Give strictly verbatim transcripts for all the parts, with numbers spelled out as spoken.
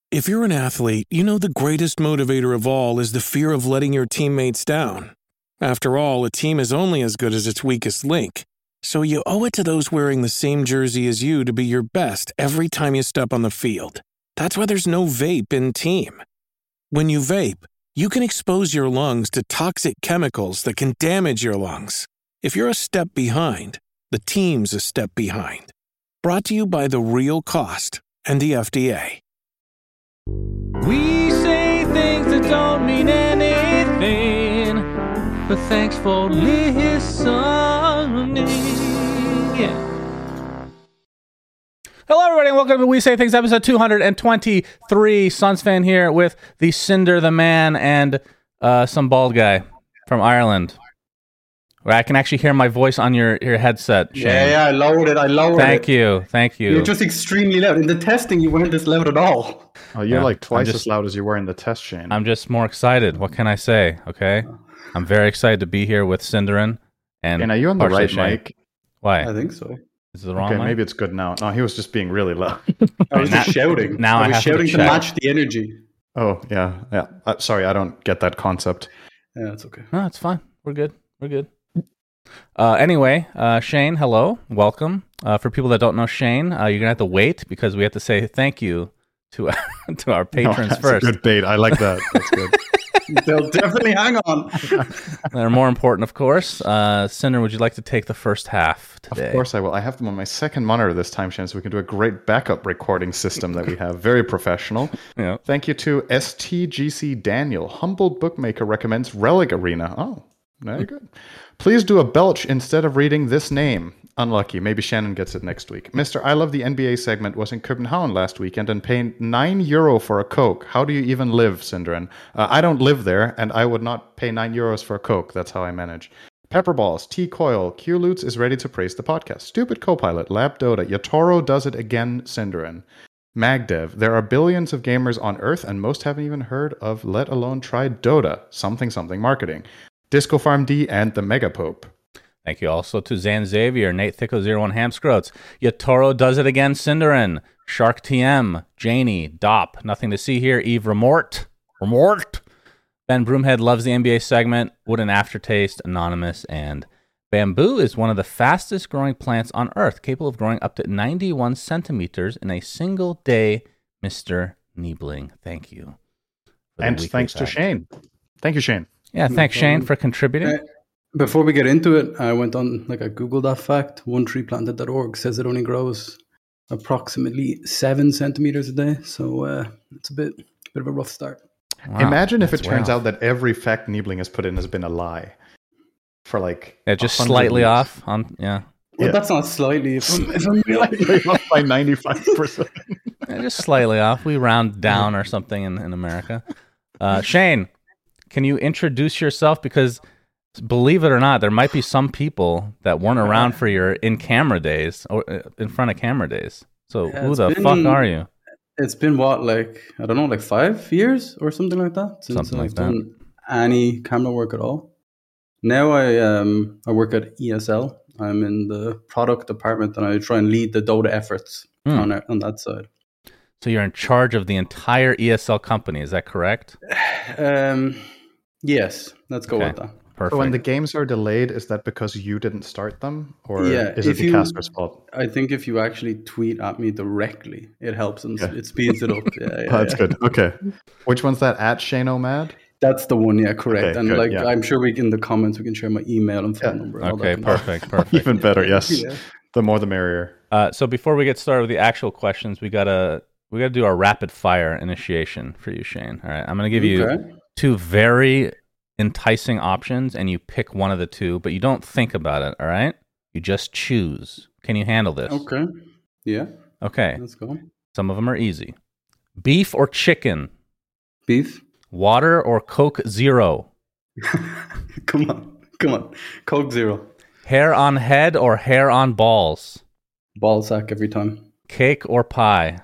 If you're an athlete, you know the greatest motivator of all is the fear of letting your teammates down. After all, a team is only as good as its weakest link. So you owe it to those wearing the same jersey as you to be your best every time you step on the field. That's why there's no vape in team. When you vape, you can expose your lungs to toxic chemicals that can damage your lungs. If you're a step behind, the team's a step behind. Brought to you by The Real Cost and the F D A. We say things that don't mean anything, but thanks for listening. Yeah. Hello, everybody, and welcome to We Say Things, episode two hundred twenty-three. Suns fan here with the Cinder, the man, and uh, some bald guy from Ireland. Where I can actually hear my voice on your, your headset, Shane. Yeah, yeah, I lowered it. I lowered Thank it. Thank you. Thank you. You're just extremely loud. In the testing, you weren't this loud at all. Oh, you're Yeah, like twice just- as loud as you were in the test, Shane. I'm just more excited. What can I say? Okay. I'm very excited to be here with Cinderin. And and are you on the partially right Shane. mic? Why? I think so. Is it the wrong Okay, mic? maybe it's good now. No, he was just being really loud. I was Now- just shouting. now I I was have to shouting to, check. match the energy. Oh, yeah. yeah. Uh, sorry, I don't get that concept. Yeah, it's okay. No, it's fine. We're good. We're good. Uh, anyway, uh, Shane, hello. Welcome. Uh, for people that don't know Shane, uh, you're going to have to wait because we have to say thank you to, to our No, patrons that's first. a good bait. I like that. That's good. They'll definitely hang on. They're more important, of course. Uh, Cinder, would you like to take the first half today? Of course I will. I have them on my second monitor this time, Shane, so we can do a great backup recording system that we have. Very professional. Yeah. Thank you to S T G C Daniel. Humbled Bookmaker recommends Relic Arena. Oh, very good. Please do a belch instead of reading this name. Unlucky. Maybe Shannon gets it next week. Mister I Love the N B A segment was in Copenhagen last weekend and paid nine euro for a Coke. How do you even live, Cinderin? Uh, I don't live there, and I would not pay nine euros for a Coke. That's how I manage. Pepperballs, T-Coil, Q-Loots is ready to praise the podcast. Stupid Copilot, Lab Dota, Yatoro does it again, Cinderin. Magdev, there are billions of gamers on Earth, and most haven't even heard of, let alone tried Dota. Something something marketing. Disco Farm D, and the Mega Pope. Thank you also to Zan Xavier, Nate Thicko zero one Hamscroats, Yatoro does it again, Cinderin, Shark T M, Janie, Dop, nothing to see here, Eve Remort, Remort, Ben Broomhead loves the N B A segment, Wooden Aftertaste, Anonymous, and bamboo is one of the fastest growing plants on Earth, capable of growing up to ninety-one centimeters in a single day, Mister Niebling. Thank you. for the And weekly thanks to fact. Shane. Thank you, Shane. Yeah, thanks, Shane, for contributing. Uh, Before we get into it, I went on, like, I googled that fact. one tree planted dot org says it only grows approximately seven centimeters a day. So uh, it's a bit, bit of a rough start. Wow, Imagine if it that's turns way out that every fact Niebling has put in has been a lie. For like Yeah, just a hundred slightly years. off. On yeah, Well, Yeah. that's not slightly. If I'm, if I'm Slightly off by ninety-five percent. Yeah, just slightly off. We round down or something in, in America. Uh, Shane, can you introduce yourself? Because believe it or not, there might be some people that weren't around for your in-camera days or uh, in front of camera days. So Yeah, who it's the been- fuck are you? It's been what, like, I don't know, like five years or something like that since Something like I've that. done any camera work at all. Now I um I work at E S L. I'm in the product department and I try and lead the Dota efforts Hmm. on it, on that side. So you're in charge of the entire E S L company. Is that correct? Um, yes, let's go Okay. with that. Perfect. So when the games are delayed, is that because you didn't start them? Or Yeah, is it if the you- caster's fault? I think if you actually tweet at me directly, it helps and Yeah. it speeds it up. Yeah, yeah, Oh, that's yeah. good. Okay. Which one's that? At Shane O'Mad? That's the one. Yeah, correct. Okay, and good, like, yeah. I'm sure we in the comments we can share my email and phone Yeah. number. all that okay, kind of stuff. perfect, perfect. Even better, yes. Yeah. The more the merrier. Uh, so before we get started with the actual questions, we gotta we gotta do our rapid fire initiation for you, Shane. All right, I'm gonna give you Okay. two very enticing options, and you pick one of the two, but you don't think about it. All right, you just choose. Can you handle this? Okay. Yeah. Okay. Let's go. Some of them are easy. Beef or chicken? Beef. Water or Coke Zero? Come on. Come on. Coke Zero. Hair on head or hair on balls? Ball sack every time. Cake or pie?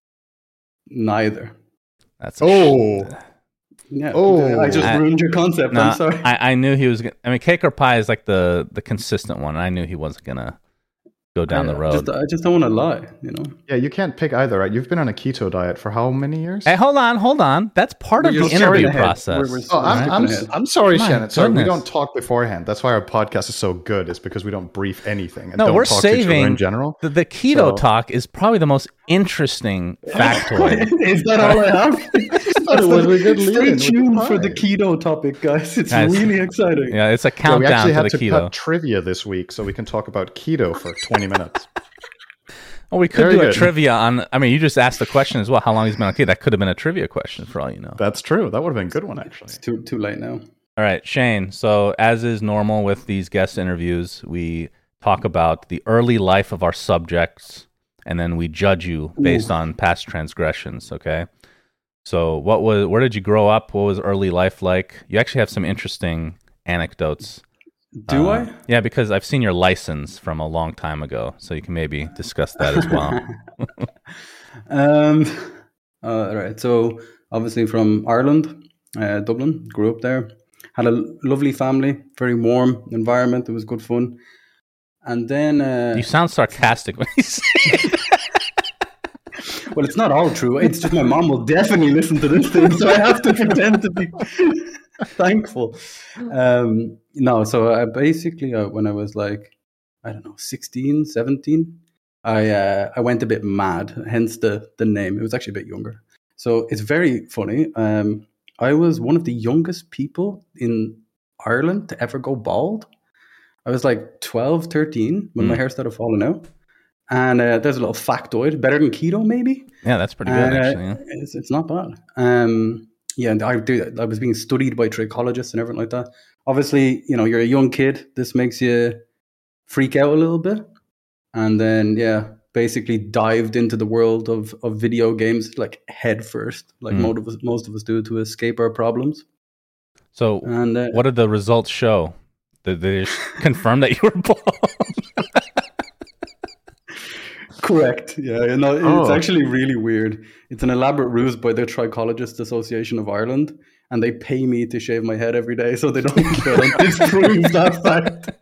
Neither. That's a Oh, Yeah. Oh. I just I- ruined your concept. No, I'm sorry. I, I knew he was. Gonna, I mean, cake or pie is like the the consistent one. I knew he wasn't gonna go down I, the road. Just, I just don't want to lie, you know. Yeah, you can't pick either, right? You've been on a keto diet for how many years? Hey, hold on, hold on. That's part of You're the sorry interview ahead. process. We're- we're- Oh, I'm, skipping I'm, ahead. I'm sorry, My Shannon. Sorry, we goodness. don't talk beforehand. That's why our podcast is so good. Is because we don't brief anything and No, don't we're talk to each other saving in general. the, the keto So- talk is probably the most interesting factoid. Is that all I have? That's a good Stay lead-in with the tuned for the prize. keto topic, guys. It's Guys, really exciting. Yeah, it's a Yeah, we countdown actually to had the to keto. cut trivia this week so we can talk about keto for twenty minutes. Oh, we could Very do a good. trivia on. I mean, you just asked the question as well. How long he's been on keto? That could have been a trivia question for all you know. That's true. That would have been a good one, actually. It's too too late now. All right, Shane. So, as is normal with these guest interviews, we talk about the early life of our subjects, and then we judge you based Ooh. on past transgressions. Okay. So, what was? Where did you grow up? What was early life like? You actually have some interesting anecdotes. Do Uh, I? Yeah, because I've seen your license from a long time ago, so you can maybe discuss that as well. Um, uh, all right. So obviously from Ireland, uh, Dublin. Grew up there. Had a lovely family, very warm environment. It was good fun. And then, uh, You sound sarcastic when you say it. well, it's not all true. It's just my mom will definitely listen to this thing, so I have to pretend to be thankful. Um, no, so I basically, uh, when I was like, I don't know, sixteen, seventeen, I uh, I went a bit mad, hence the, the name. It was actually a bit younger. So it's very funny. Um, I was one of the youngest people in Ireland to ever go bald. I was like twelve, thirteen when my Mm. hair started falling out. And uh, there's a little factoid, better than keto, maybe. Yeah, that's pretty good, Uh, actually. Yeah. It's, it's not bad. Um, yeah, and I do. I was being studied by trichologists and everything like that. Obviously, you know, you're a young kid. This makes you freak out a little bit, and then yeah, basically dived into the world of, of video games like head first, like Mm. most of us most of us do to escape our problems. So, And uh, what did the results show? Did they just confirm that you were bald? correct, yeah, you know, it's Oh. actually really weird. It's an elaborate ruse by the Trichologists Association of Ireland, and they pay me to shave my head every day, so they don't, they don't disprove that fact.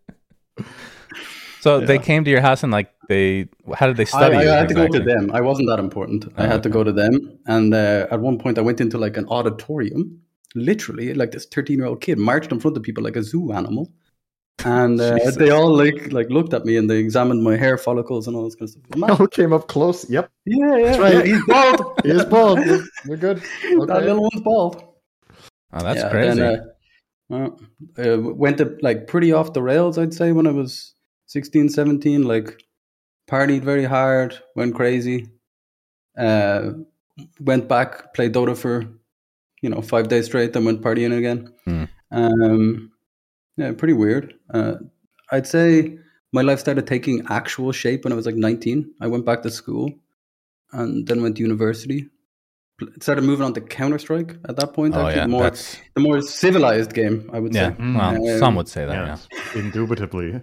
So they Yeah. came to your house and like they, how did they I, study I you? had to go to exactly? them. I wasn't that important. I Oh, had to okay. go to them. And uh, at one point, I went into like an auditorium, literally, like this thirteen-year-old kid marched in front of people like a zoo animal. And uh, Jesus. they all like like looked at me and they examined my hair follicles and all this kind of stuff. Man, Oh, came up close. Yep. yeah, yeah, right. yeah, he's bald. He is bald. You're, you're good. That Okay. little one's bald. Oh, that's Yeah, crazy. Then, uh, uh, uh, went to, like pretty off the rails, I'd say, when I was sixteen, seventeen. Like partied very hard, went crazy. Uh, went back, played Dota for you know five days straight, then went partying again. Hmm. Um, yeah, pretty weird. Uh, I'd say my life started taking actual shape when I was like nineteen. I went back to school and then went to university. Pl- Started moving on to Counter Strike at that point. oh, actually, yeah. the more That's, the more civilized game, I would yeah. say. Well, Um, some would say that, Yes, indubitably.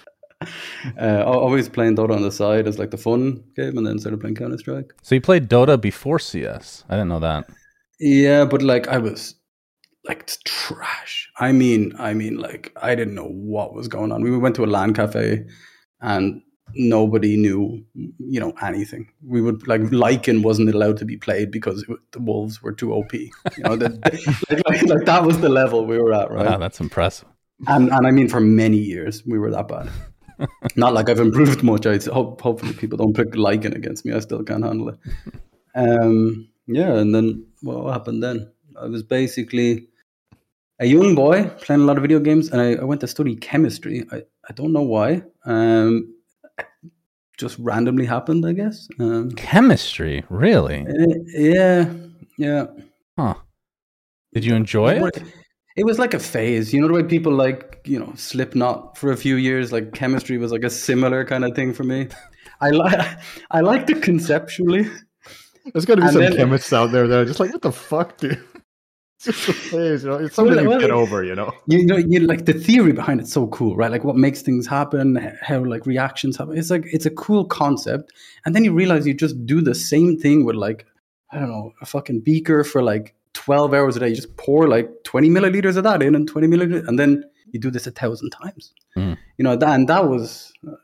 Uh, al- always playing Dota on the side as like the fun game, and then started playing Counter Strike. yeah. So you played Dota before C S. I didn't know that. Yeah, but like I was like it's trash. I mean, I mean, like I didn't know what was going on. We went to a LAN cafe, and nobody knew, you know, anything. We would like Lycan wasn't allowed to be played because it, wa- the wolves were too O P. You know, the, like, like, like that was the level we were at, right? Wow, that's impressive. And and I mean, for many years we were that bad. Not like I've improved much. I hope hopefully people don't pick Lycan against me. I still can't handle it. Um, yeah, and then what happened then? I was basically a young boy playing a lot of video games, and I, I went to study chemistry. I, I don't know why. Um, just randomly happened, I guess. Um, Chemistry, really? eh, yeah, yeah. Huh. Did you enjoy it? It was like a phase, you know, the way people like, you know, Slipknot for a few years. Like chemistry was like a similar kind of thing for me. I like, I liked it conceptually. There's got to be And some then- chemists out there that are just like, what the fuck, dude? It's just a phase, you know. It's something Well, you well, get over, you know. You know, you like the theory behind it's so cool, right? Like what makes things happen, how like reactions happen. It's like it's a cool concept, and then you realize you just do the same thing with like I don't know a fucking beaker for like twelve hours a day. You just pour like twenty milliliters of that in, and twenty milliliters, and then you do this a thousand times. Mm. You know, that and that was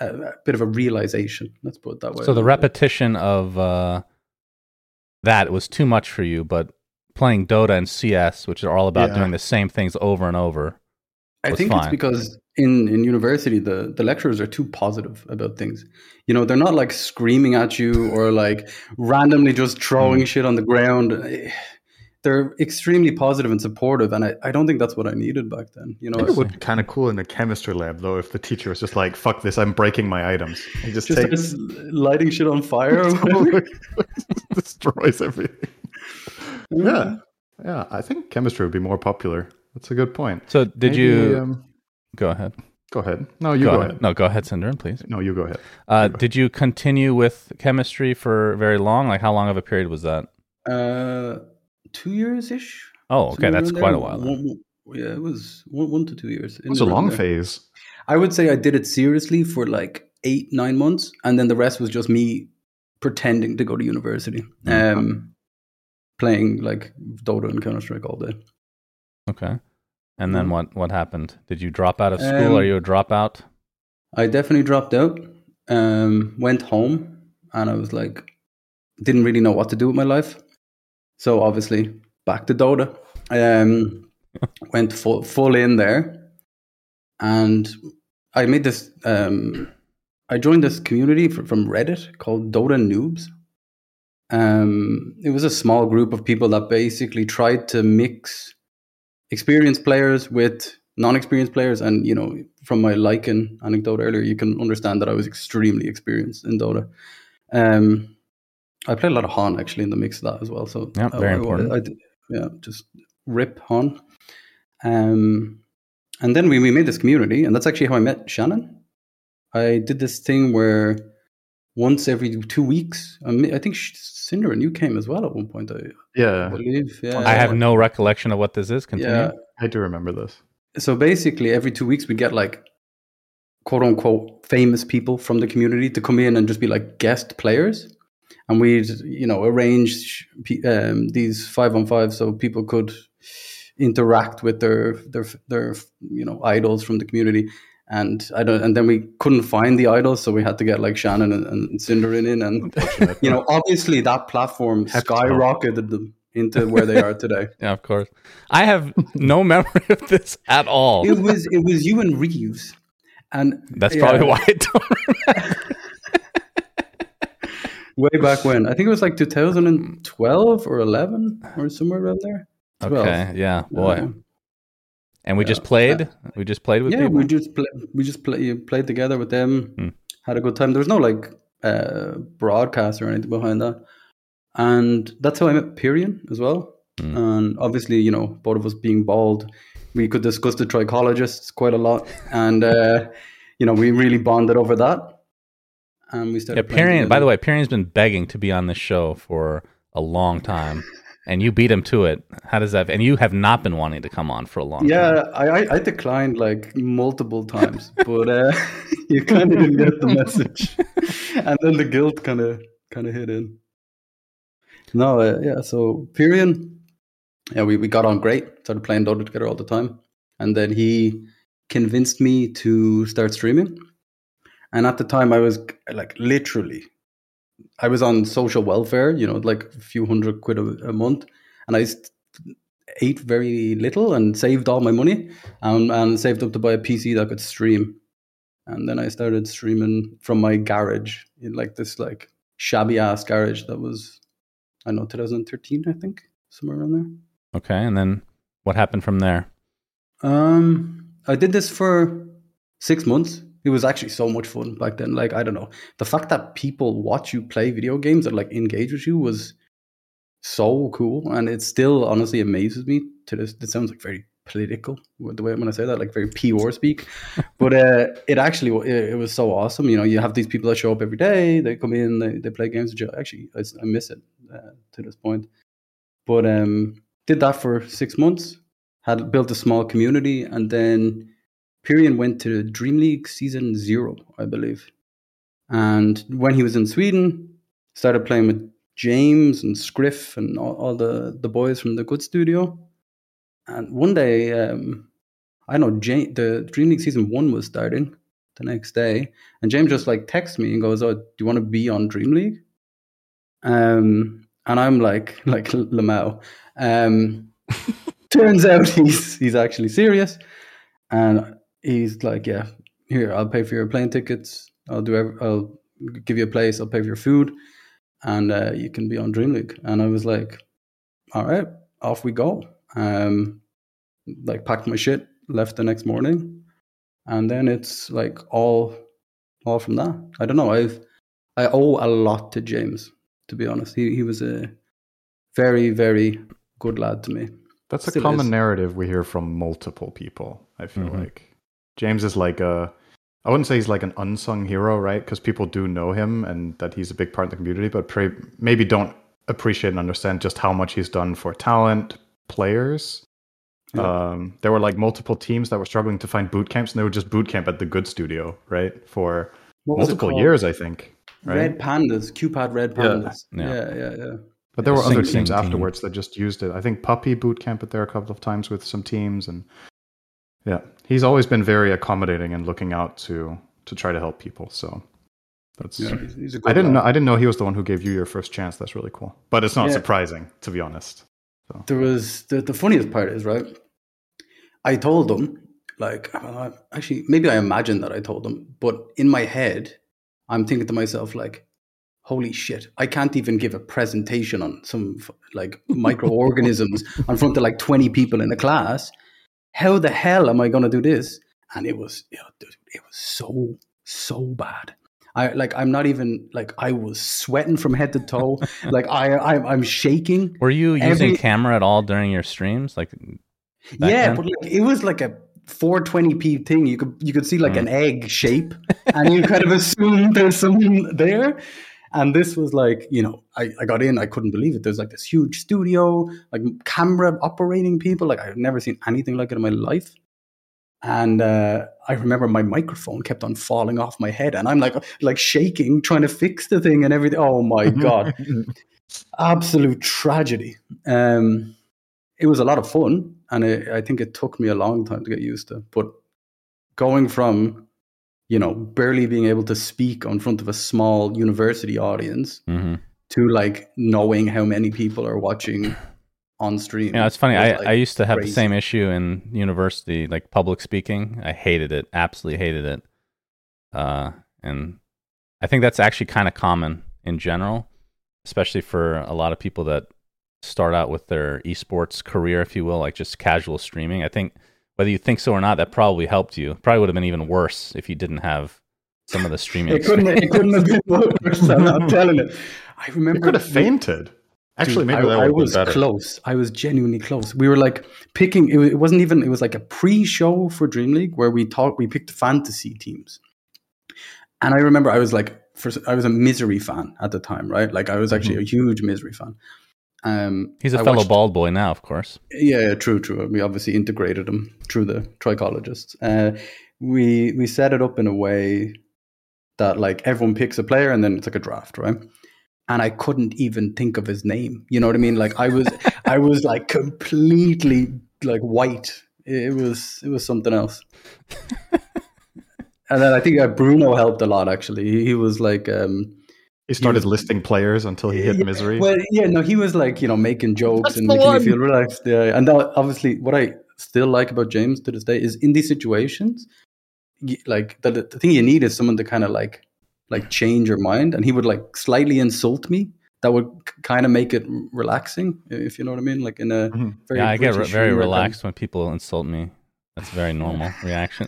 a, a bit of a realization. Let's put it that way. So the repetition of uh, that was too much for you, but playing Dota and C S, which are all about Yeah. doing the same things over and over, I was think fine. it's because in, in university, the, the lecturers are too positive about things. You know, they're not like screaming at you or like randomly just throwing Mm. shit on the ground. They're extremely positive and supportive. And I, I don't think that's what I needed back then. You know, I think it would be kind of cool in a chemistry lab, though, if the teacher was just like, fuck this, I'm breaking my items. He just, just takes, starts lighting shit on fire. or whatever. destroys everything. Yeah. Yeah, I think chemistry would be more popular. That's a good point. So did Maybe, you Um, go ahead? go ahead. No, you Go go, ahead. ahead. No, go ahead, Cinderin, please. No, you go ahead. Uh, did you continue with chemistry for very long? Like, how long of a period was that? Uh, two years ish. Oh, okay, that's quite a while. Then. One, yeah, it was one, one to two years. It was a long phase. I would say I did it seriously for like eight, nine months, and then the rest was just me pretending to go to university, Mm-hmm. um, playing like Dota and Counter Strike all day. Okay, and then Yeah. what? What happened? Did you drop out of school? Um, Are you a dropout? I definitely dropped out. Um, went home, and I was like, didn't really know what to do with my life. So obviously, back to Dota. Um, went full full in there, and I made this. Um, I joined this community fr- from Reddit called Dota Noobs. Um, it was a small group of people that basically tried to mix experienced players with non-experienced players, and you know, from my Lycan anecdote earlier, you can understand that I was extremely experienced in Dota. Um, I played a lot of Han actually in the mix of that as well. So Yeah, very I- I- important. I did- yeah, just rip Han. Um, and then we, we made this community, and that's actually how I met Shannon. I did this thing where once every two weeks, I, mi- I think Cinder and you came as well at one point. I Yeah, believe. Yeah, I have no recollection of what this is. Continue. yeah. I do remember this. So basically, every two weeks we get like quote unquote famous people from the community to come in and just be like guest players, and we'd you know arrange um, these five on five so people could interact with their their their you know idols from the community. And I don't, and then we couldn't find the idols, so we had to get like Shannon and, and Cinderin in, and you know, obviously that platform skyrocketed them into where they are today. Yeah, of course. I have no memory of this at all. It was it was you and Reeves, and That's yeah, probably why I don't remember. way back when. I think it was like two thousand twelve or eleven or somewhere around there. twelve. Okay, yeah, boy. Uh, And we yeah. just played. We just played with yeah, people. we just play, we just play, played together with them. Hmm. Had a good time. There was no like uh, broadcast or anything behind that, and that's how I met Pyrian as well. Hmm. And obviously, you know, both of us being bald, we could discuss the trichologists quite a lot, and uh, you know, we really bonded over that. And we Yeah, started. playing Pyrian. By together. the way, Pyrian's been begging to be on this show for a long time, and you beat him to it. How does that? And you have not been wanting to come on for a long time. Yeah, I, I, I declined like multiple times, but uh, you kind of didn't get the message, and then the guilt kind of kind of hit in. No, uh, yeah. So Pyrian, yeah, we, we got on great. Started playing Dota together all the time, and then he convinced me to start streaming. And at the time, I was like literally, I was on social welfare, you know, like a few hundred quid a, a month, and I st- ate very little and saved all my money, and, and saved up to buy a P C that could stream. And then I started streaming from my garage, in like this like shabby ass garage that was, I don't know, twenty thirteen, I think, somewhere around there. Okay, and then what happened from there? Um, I did this for six months. It was actually so much fun back then. Like, I don't know, the fact that people watch you play video games and like engage with you was so cool, and it still honestly amazes me to this. It sounds like very political the way I'm going to say that, like very P R speak, but uh, it actually it, it was so awesome. You know, you have these people that show up every day. They come in, they, they play games with you. Actually, I, I miss it uh, to this point. But um, did that for six months. Had built a small community, and then Pyrian went to Dream League season zero, I believe. And when he was in Sweden, started playing with James and Scriff and all, all the, the boys from the Good Studio. And one day, um, I don't know, Jane, the Dream League season one was starting, the next day, and James just like texts me and goes, "Oh, do you want to be on Dream League?" Um, and I'm like, like Lamau. Um, turns out he's he's actually serious, and he's like, "Yeah, here, I'll pay for your plane tickets. I'll do. Every, I'll give you a place. I'll pay for your food, and uh, you can be on Dream League." And I was like, "All right, off we go." Um, like packed my shit, left the next morning, and then it's like all, all from that. I don't know. I've I owe a lot to James, to be honest. He he was a very very good lad to me. That's a Still common is. narrative we hear from multiple people. I feel Mhm. like James is like a, I wouldn't say he's like an unsung hero, right? Because people do know him and that he's a big part of the community, but pray, maybe don't appreciate and understand just how much he's done for talent, players. Yeah. Um, there were like multiple teams that were struggling to find boot camps, and they would just boot camp at the Good Studio, right? For What was it multiple called? years, I think. Right? Red Pandas, Q-Pad Red Yeah. Pandas. Yeah. Yeah, yeah, yeah. But there Yeah, were other Sing Sing teams team. afterwards that just used it. I think Puppy boot camped it there a couple of times with some teams, and yeah, he's always been very accommodating and looking out to to try to help people. So that's. Yeah, he's, he's a good I didn't lad. know. I didn't know he was the one who gave you your first chance. That's really cool. But it's not Yeah. surprising, to be honest. So. There was the, the funniest part is, right, I told them, like, uh, actually, maybe I imagined that I told them, but in my head, I'm thinking to myself, like, holy shit, I can't even give a presentation on some like microorganisms in front of like twenty people in a class. How the hell am I going to do this? And it was, you know, dude, it was so, so bad. I like, I'm not even like, I was sweating from head to toe. Like I, I I'm shaking. Were you using Every- camera at all during your streams? Like, back yeah, then? but like, it was like a four twenty p thing. You could you could see like Mm. an egg shape, and you kind of assume there's something there. And this was like, you know, I, I got in, I couldn't believe it. There's like this huge studio, like camera operating people. Like I've never seen anything like it in my life. And uh, I remember my microphone kept on falling off my head, and I'm like like shaking, trying to fix the thing and everything. Oh my god, absolute tragedy. Um, it was a lot of fun, and it, I think it took me a long time to get used to. But going from, you know, barely being able to speak in front of a small university audience Mhm. to like knowing how many people are watching on stream. Yeah, it's funny. was, I, like, I used to have crazy. the same issue in university, like public speaking. I hated it, absolutely hated it. Uh, and I think that's actually kind of common in general, especially for a lot of people that start out with their esports career, if you will, like just casual streaming. I think whether you think so or not, that probably helped you. Probably would have been even worse if you didn't have some of the streaming. It couldn't, it couldn't have been worse. I'm not telling it. I remember You could have fainted. Actually, Dude, maybe I, that I would was have been better. close. I was genuinely close. We were like picking. It, wa- it wasn't even. It was like a pre-show for Dream League where we talked. We picked fantasy teams, and I remember I was like, first, I was a Misery fan at the time, right? Like I was actually a huge Misery fan. Um, He's a I fellow watched- bald boy now, of course. Yeah, true, true. We obviously integrated him through the trichologists. Uh, we we set it up in a way that like everyone picks a player and then it's like a draft, right? And I couldn't even think of his name. You know what I mean? Like I was, I was like completely like white. It was, it was something else. And then I think uh, Bruno helped a lot. Actually, he, he was like, um, He started was- listing players until he hit yeah, misery. well, yeah, no, he was like, you know, making jokes That's and the making one. me feel relaxed. Yeah, and that, obviously, what I still like about James to this day is in these situations, y- like the, the thing you need is someone to kind of like, like change your mind, and he would like slightly insult me. That would kind of make it relaxing, if you know what I mean. Like in a Mhm. very Yeah, I get re- British very humor kind- relaxed when people insult me. That's a very normal reaction.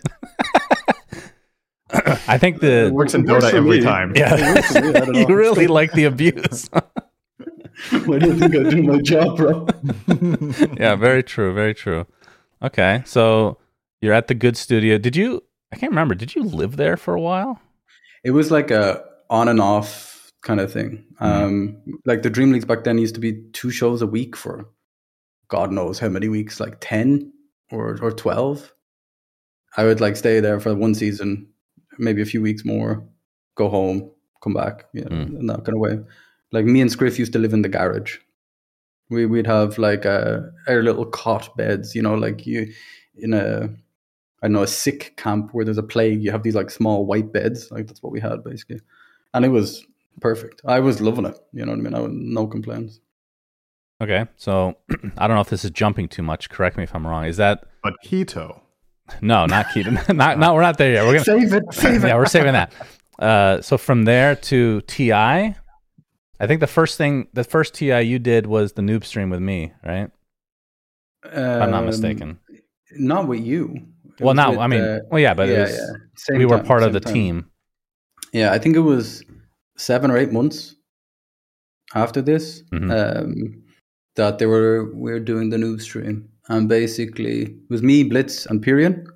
I think the It works in It works Dota for every me. time. yeah, It works for me, I don't you know. really like the abuse. Why do you think I do my job, bro? Yeah, very true, very true. Okay, so you're at the Good Studio. Did you? I can't remember. Did you live there for a while? It was like a on and off kind of thing. Um, like the Dream Leagues back then used to be two shows a week for God knows how many weeks, like ten or or twelve. I would like stay there for one season, maybe a few weeks more, go home, come back, you know, Mm. in that kind of way. Like me and Scriff used to live in the garage. We we'd have like uh, our little cot beds, you know, like you in a. I know a sick camp where there's a plague. You have these like small white beds. Like that's what we had basically, and it was perfect. I was loving it. You know what I mean? I had no complaints. Okay, so I don't know if this is jumping too much. Correct me if I'm wrong. Is that But keto. no, not keto? not, not we're not there yet. We're gonna Save it. Save it. yeah, we're saving that. Uh, so from there to T I, I think the first thing, the first T I you did was the noob stream with me, right? Um, If I'm not mistaken. Not with you. It Well, was now with, I mean, uh, well, yeah, but it yeah, was, yeah. Same we were time, part of same the time. team. Yeah, I think it was seven or eight months after this Mhm. um, that they were we were doing the noob stream, and basically it was me, Blitz, and Pyrian,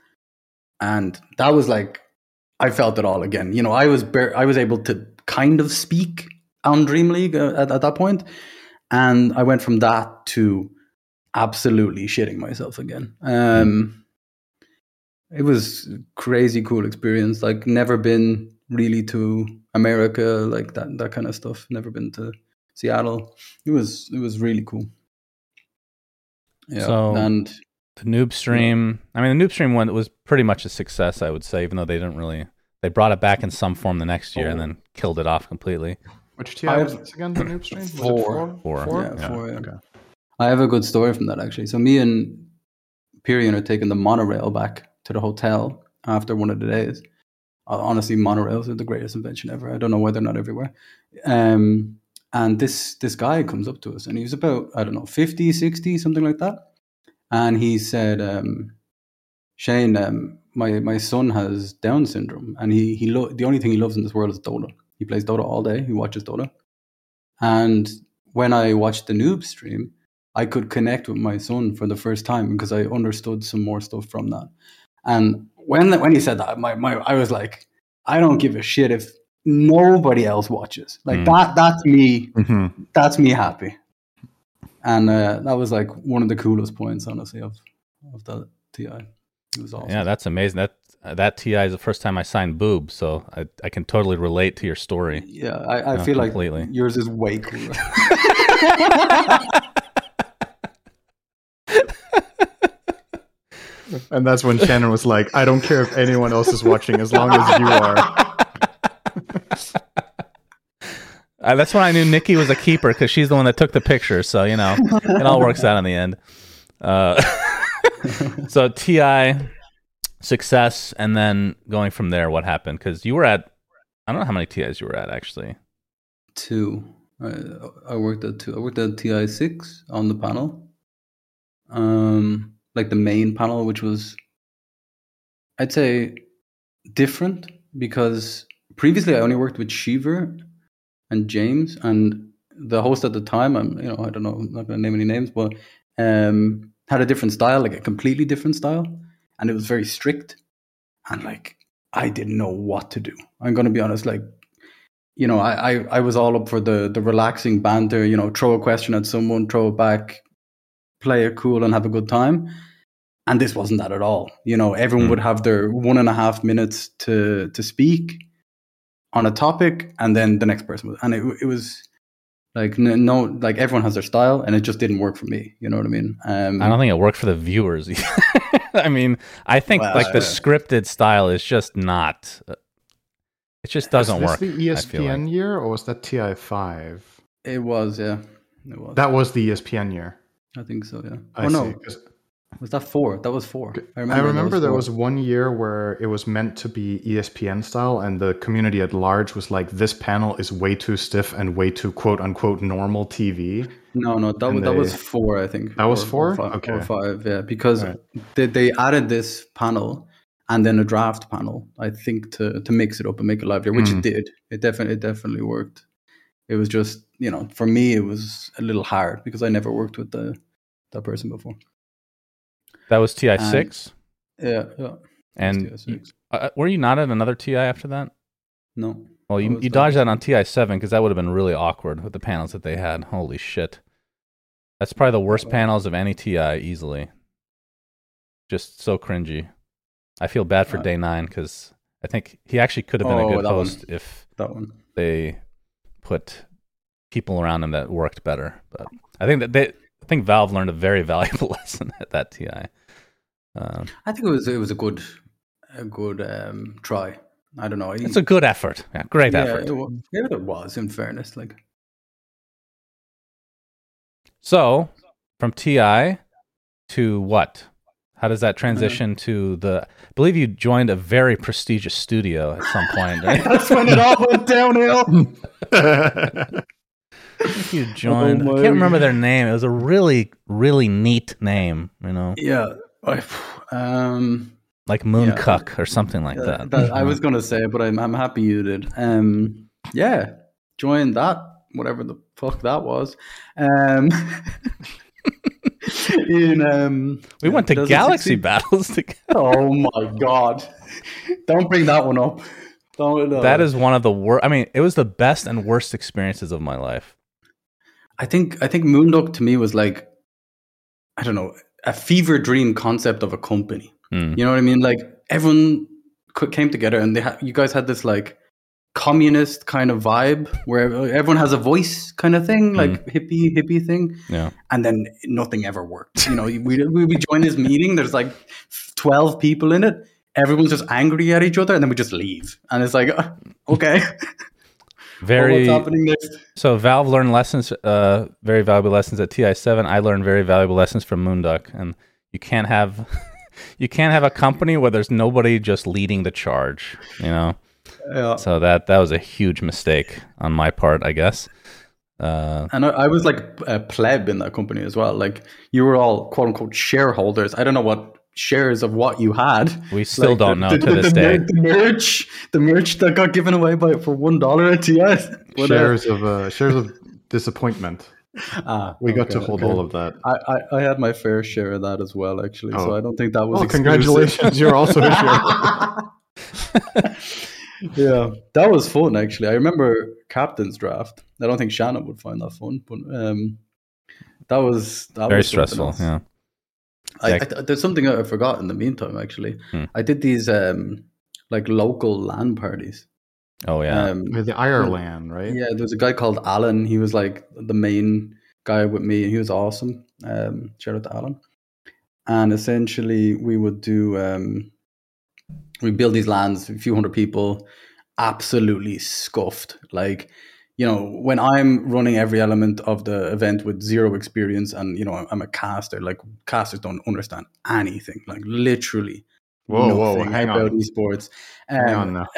and that was like I felt it all again. You know, I was bar- I was able to kind of speak on Dream League uh, at, at that point, and I went from that to absolutely shitting myself again. Um, it was a crazy cool experience. Like never been really to America, like that that kind of stuff. Never been to Seattle. It was it was really cool. Yeah, So- and The noob stream, I mean, the noob stream one was pretty much a success, I would say, even though they didn't really, they brought it back in some form the next year and then killed it off completely. Which T I I was have this again? The noob stream? Was it four. Four. Four? Yeah, four, yeah. Okay. I have a good story from that actually. So me and Pyrian are taking the monorail back to the hotel after one of the days. Uh, honestly, monorails are the greatest invention ever. I don't know why they're not everywhere. Um, and this this guy comes up to us, and he was about, I don't know, fifty, sixty, something like that. And he said, um, Shane, um, my, my son has Down syndrome, and he, he lo- the only thing he loves in this world is Dota. He plays Dota all day. He watches Dota. And when I watched the noob stream, I could connect with my son for the first time because I understood some more stuff from that. And when when he said that, my, my I was like, I don't give a shit if nobody else watches. Like Mm. that that's me. Mm-hmm. That's me happy. And uh, that was like one of the coolest points, honestly, of of that T I. It was awesome. Yeah, that's amazing. That that T I is the first time I signed boob, so I, I can totally relate to your story. Yeah, I, I No, feel completely. like yours is way cooler. And that's when Shannon was like, I don't care if anyone else is watching as long as you are. Uh, that's when I knew Nikki was a keeper because she's the one that took the picture. So, you know, it all works out in the end. Uh, so T I, success, and then going from there, what happened? Because you were at, I don't know how many T Is you were at, actually. Two. I, I worked at two. I worked at T I six on the panel. Um, like the main panel, which was, I'd say, different because previously I only worked with Shiver and James, and the host at the time, I'm, you know, I don't know, I'm not going to name any names, but um, had a different style, like a completely different style, and it was very strict, and like I didn't know what to do. I'm going to be honest, like, you know, I, I, I was all up for the the relaxing banter, you know, throw a question at someone, throw it back, play it cool, and have a good time. And this wasn't that at all. You know, everyone Mm. would have their one and a half minutes to to speak on a topic, and then the next person would, and it it was like no, no like everyone has their style, and it just didn't work for me. You know what I mean? Um, I don't think it worked for the viewers. I mean, I think Well, like the uh, scripted style is just not, it just doesn't was work. this the E I S feel P N like. year or was that T I five? it was, yeah, it was. That was the E S P N year. I think so, yeah. I oh see. no, 'Cause was that four? That was four. I remember, I remember there four. was one year where it was meant to be E S P N style, and the community at large was like, "This panel is way too stiff and way too quote unquote normal T V." No, no, that And was that was they- four, I think. That was Or- four? or five, Okay. or five, yeah, because Right. they they added this panel and then a draft panel, I think, to to mix it up and make it livelier, which Mm. it did. It definitely it definitely worked. It was just, you know, for me, it was a little hard because I never worked with the that person before. That was T I six? Yeah, yeah. And T I six. uh, were you not at another T I after that? No. Well, I you, was you at- dodged that on T I seven because that would have been really awkward with the panels that they had. Holy shit. That's probably the worst Well- panels of any T I easily. Just so cringy. I feel bad for Uh, Day nine because I think he actually could have been Oh, a good that one. host if That one. they put people around him that worked better. But I think that they, I think Valve learned a very valuable lesson at that T I. Uh, I think it was it was a good a good um, try. I don't know. I, it's a good effort. Yeah, great yeah, effort. It was, yeah, it was. In fairness, like So, from T I to what? How does that transition uh, to the? I believe you joined a very prestigious studio at some point. Right? That's when it all went downhill. I think you joined. Oh I can't remember their name. It was a really, really neat name. You know. Yeah. I, um. Like Mooncuck yeah, or something like yeah, that. that I was gonna say it, but I'm I'm happy you did. Um. Yeah. Joined that. Whatever the fuck that was. Um. in um. We went to Galaxy Battles together. Oh my god! Don't bring that one up. Don't. No. That is one of the worst. I mean, it was the best and worst experiences of my life. I think. I think Moonduck to me was like, I don't know, a fever dream concept of a company. Mm. You know what I mean? Like everyone came together, and they ha- you guys had this like communist kind of vibe where everyone has a voice kind of thing, like mm. hippie hippie thing. Yeah. And then nothing ever worked. You know, we we, we join this meeting. There's like twelve people in it. Everyone's just angry at each other, and then we just leave. And it's like, uh, okay. Very. Well, what's happening next? So Valve learned lessons, uh, very valuable lessons at T I seven. I learned very valuable lessons from Moonduck, and you can't have. You can't have a company where there's nobody just leading the charge, you know? Yeah. So that that was a huge mistake on my part, I guess. Uh, and I, I was like a pleb in that company as well. Like you were all quote unquote shareholders. I don't know what shares of what you had. We still like don't the, know the, to the, this the, day. The merch, the merch that got given away by for one dollar at T I. Shares of uh, shares of disappointment. Ah, we okay, got to hold okay. all of that. I, I, I had my fair share of that as well, actually. Oh. So I don't think that was. Oh, congratulations! You're also a share. Yeah, that was fun. Actually, I remember captain's draft. I don't think Shannon would find that fun, but um, that was that very was stressful. Yeah. I, I, there's something I forgot in the meantime. Actually, hmm. I did these um, like local LAN parties. Oh yeah, um, the Ireland, right? Yeah, there was a guy called Alan. He was like the main guy with me, and he was awesome. Um, shout out to Alan. And essentially, we would do um, we build these LANs, a few hundred people, absolutely scuffed. Like, you know, when I'm running every element of the event with zero experience, and you know, I'm a caster. Like casters don't understand anything. Like literally, whoa, nothing whoa, hang about on, esports. Um, hang on now.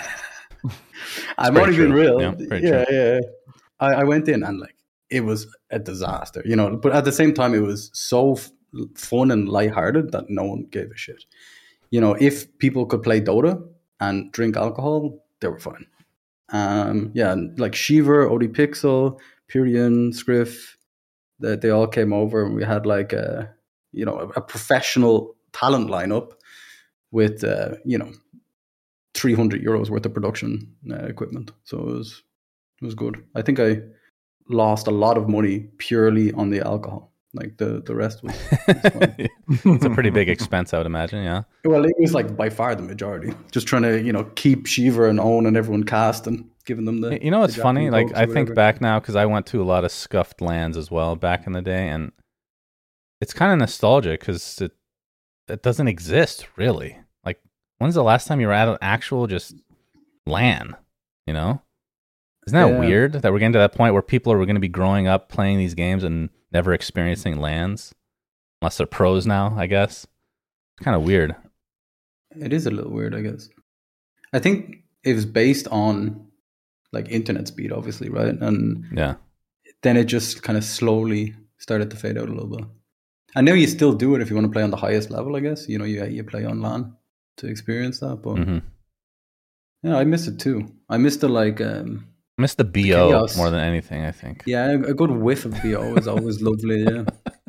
I'm only being real. Yeah, yeah, yeah. I, I went in and like it was a disaster, you know. But at the same time, it was so f- fun and lighthearted that no one gave a shit. You know, if people could play Dota and drink alcohol, they were fine. Um, yeah, like Shiver, ODPixel, Purian, Scriff, that they all came over, and we had like a, you know, a, a professional talent lineup with, uh, you know, three hundred euros worth of production uh, equipment. So it was it was good. I think I lost a lot of money purely on the alcohol. Like the, the rest was, was it's a pretty big expense, I would imagine. Yeah. Well, it was like by far the majority. Just trying to, you know, keep Shiver and Owen and everyone cast and giving them the. You know, it's funny. Like I think whatever. back now because I went to a lot of scuffed lands as well back in the day, and it's kind of nostalgic because it it doesn't exist really. Like, when's the last time you were at an actual just LAN? You know, isn't that Yeah. weird that we're getting to that point where people are going to be growing up playing these games and never experiencing LANs, unless they're pros now, I guess. It's kind of weird. It is a little weird, I guess. I think it was based on like internet speed, obviously, right? And Yeah. then it just kind of slowly started to fade out a little bit. I know you still do it if you want to play on the highest level, I guess. You know, you you play on LAN to experience that. But hmm yeah, I miss it too. I miss the like um I miss the B O chaos. more than anything, I think. yeah, a, a good whiff of B O is always lovely, yeah.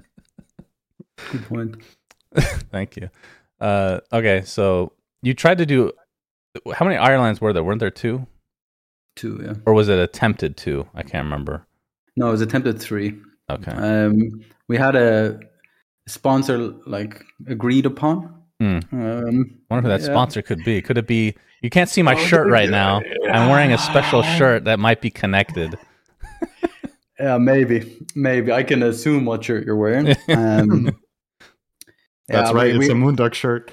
Good point. Thank you. Uh, okay, so you tried to do. How many Irelands were there? Weren't there two? Two, yeah. Or was it attempted two? I can't remember. No, it was attempted three. Okay. Um, we had a sponsor like agreed upon. Hmm. Um, I wonder who that yeah. sponsor could be. Could it be? You can't see my Oh, shirt right yeah. now. I'm wearing a special shirt that might be connected. Yeah, maybe, maybe I can assume what you're you're wearing. Um, That's Yeah, right. we- It's we- a Moonduck shirt.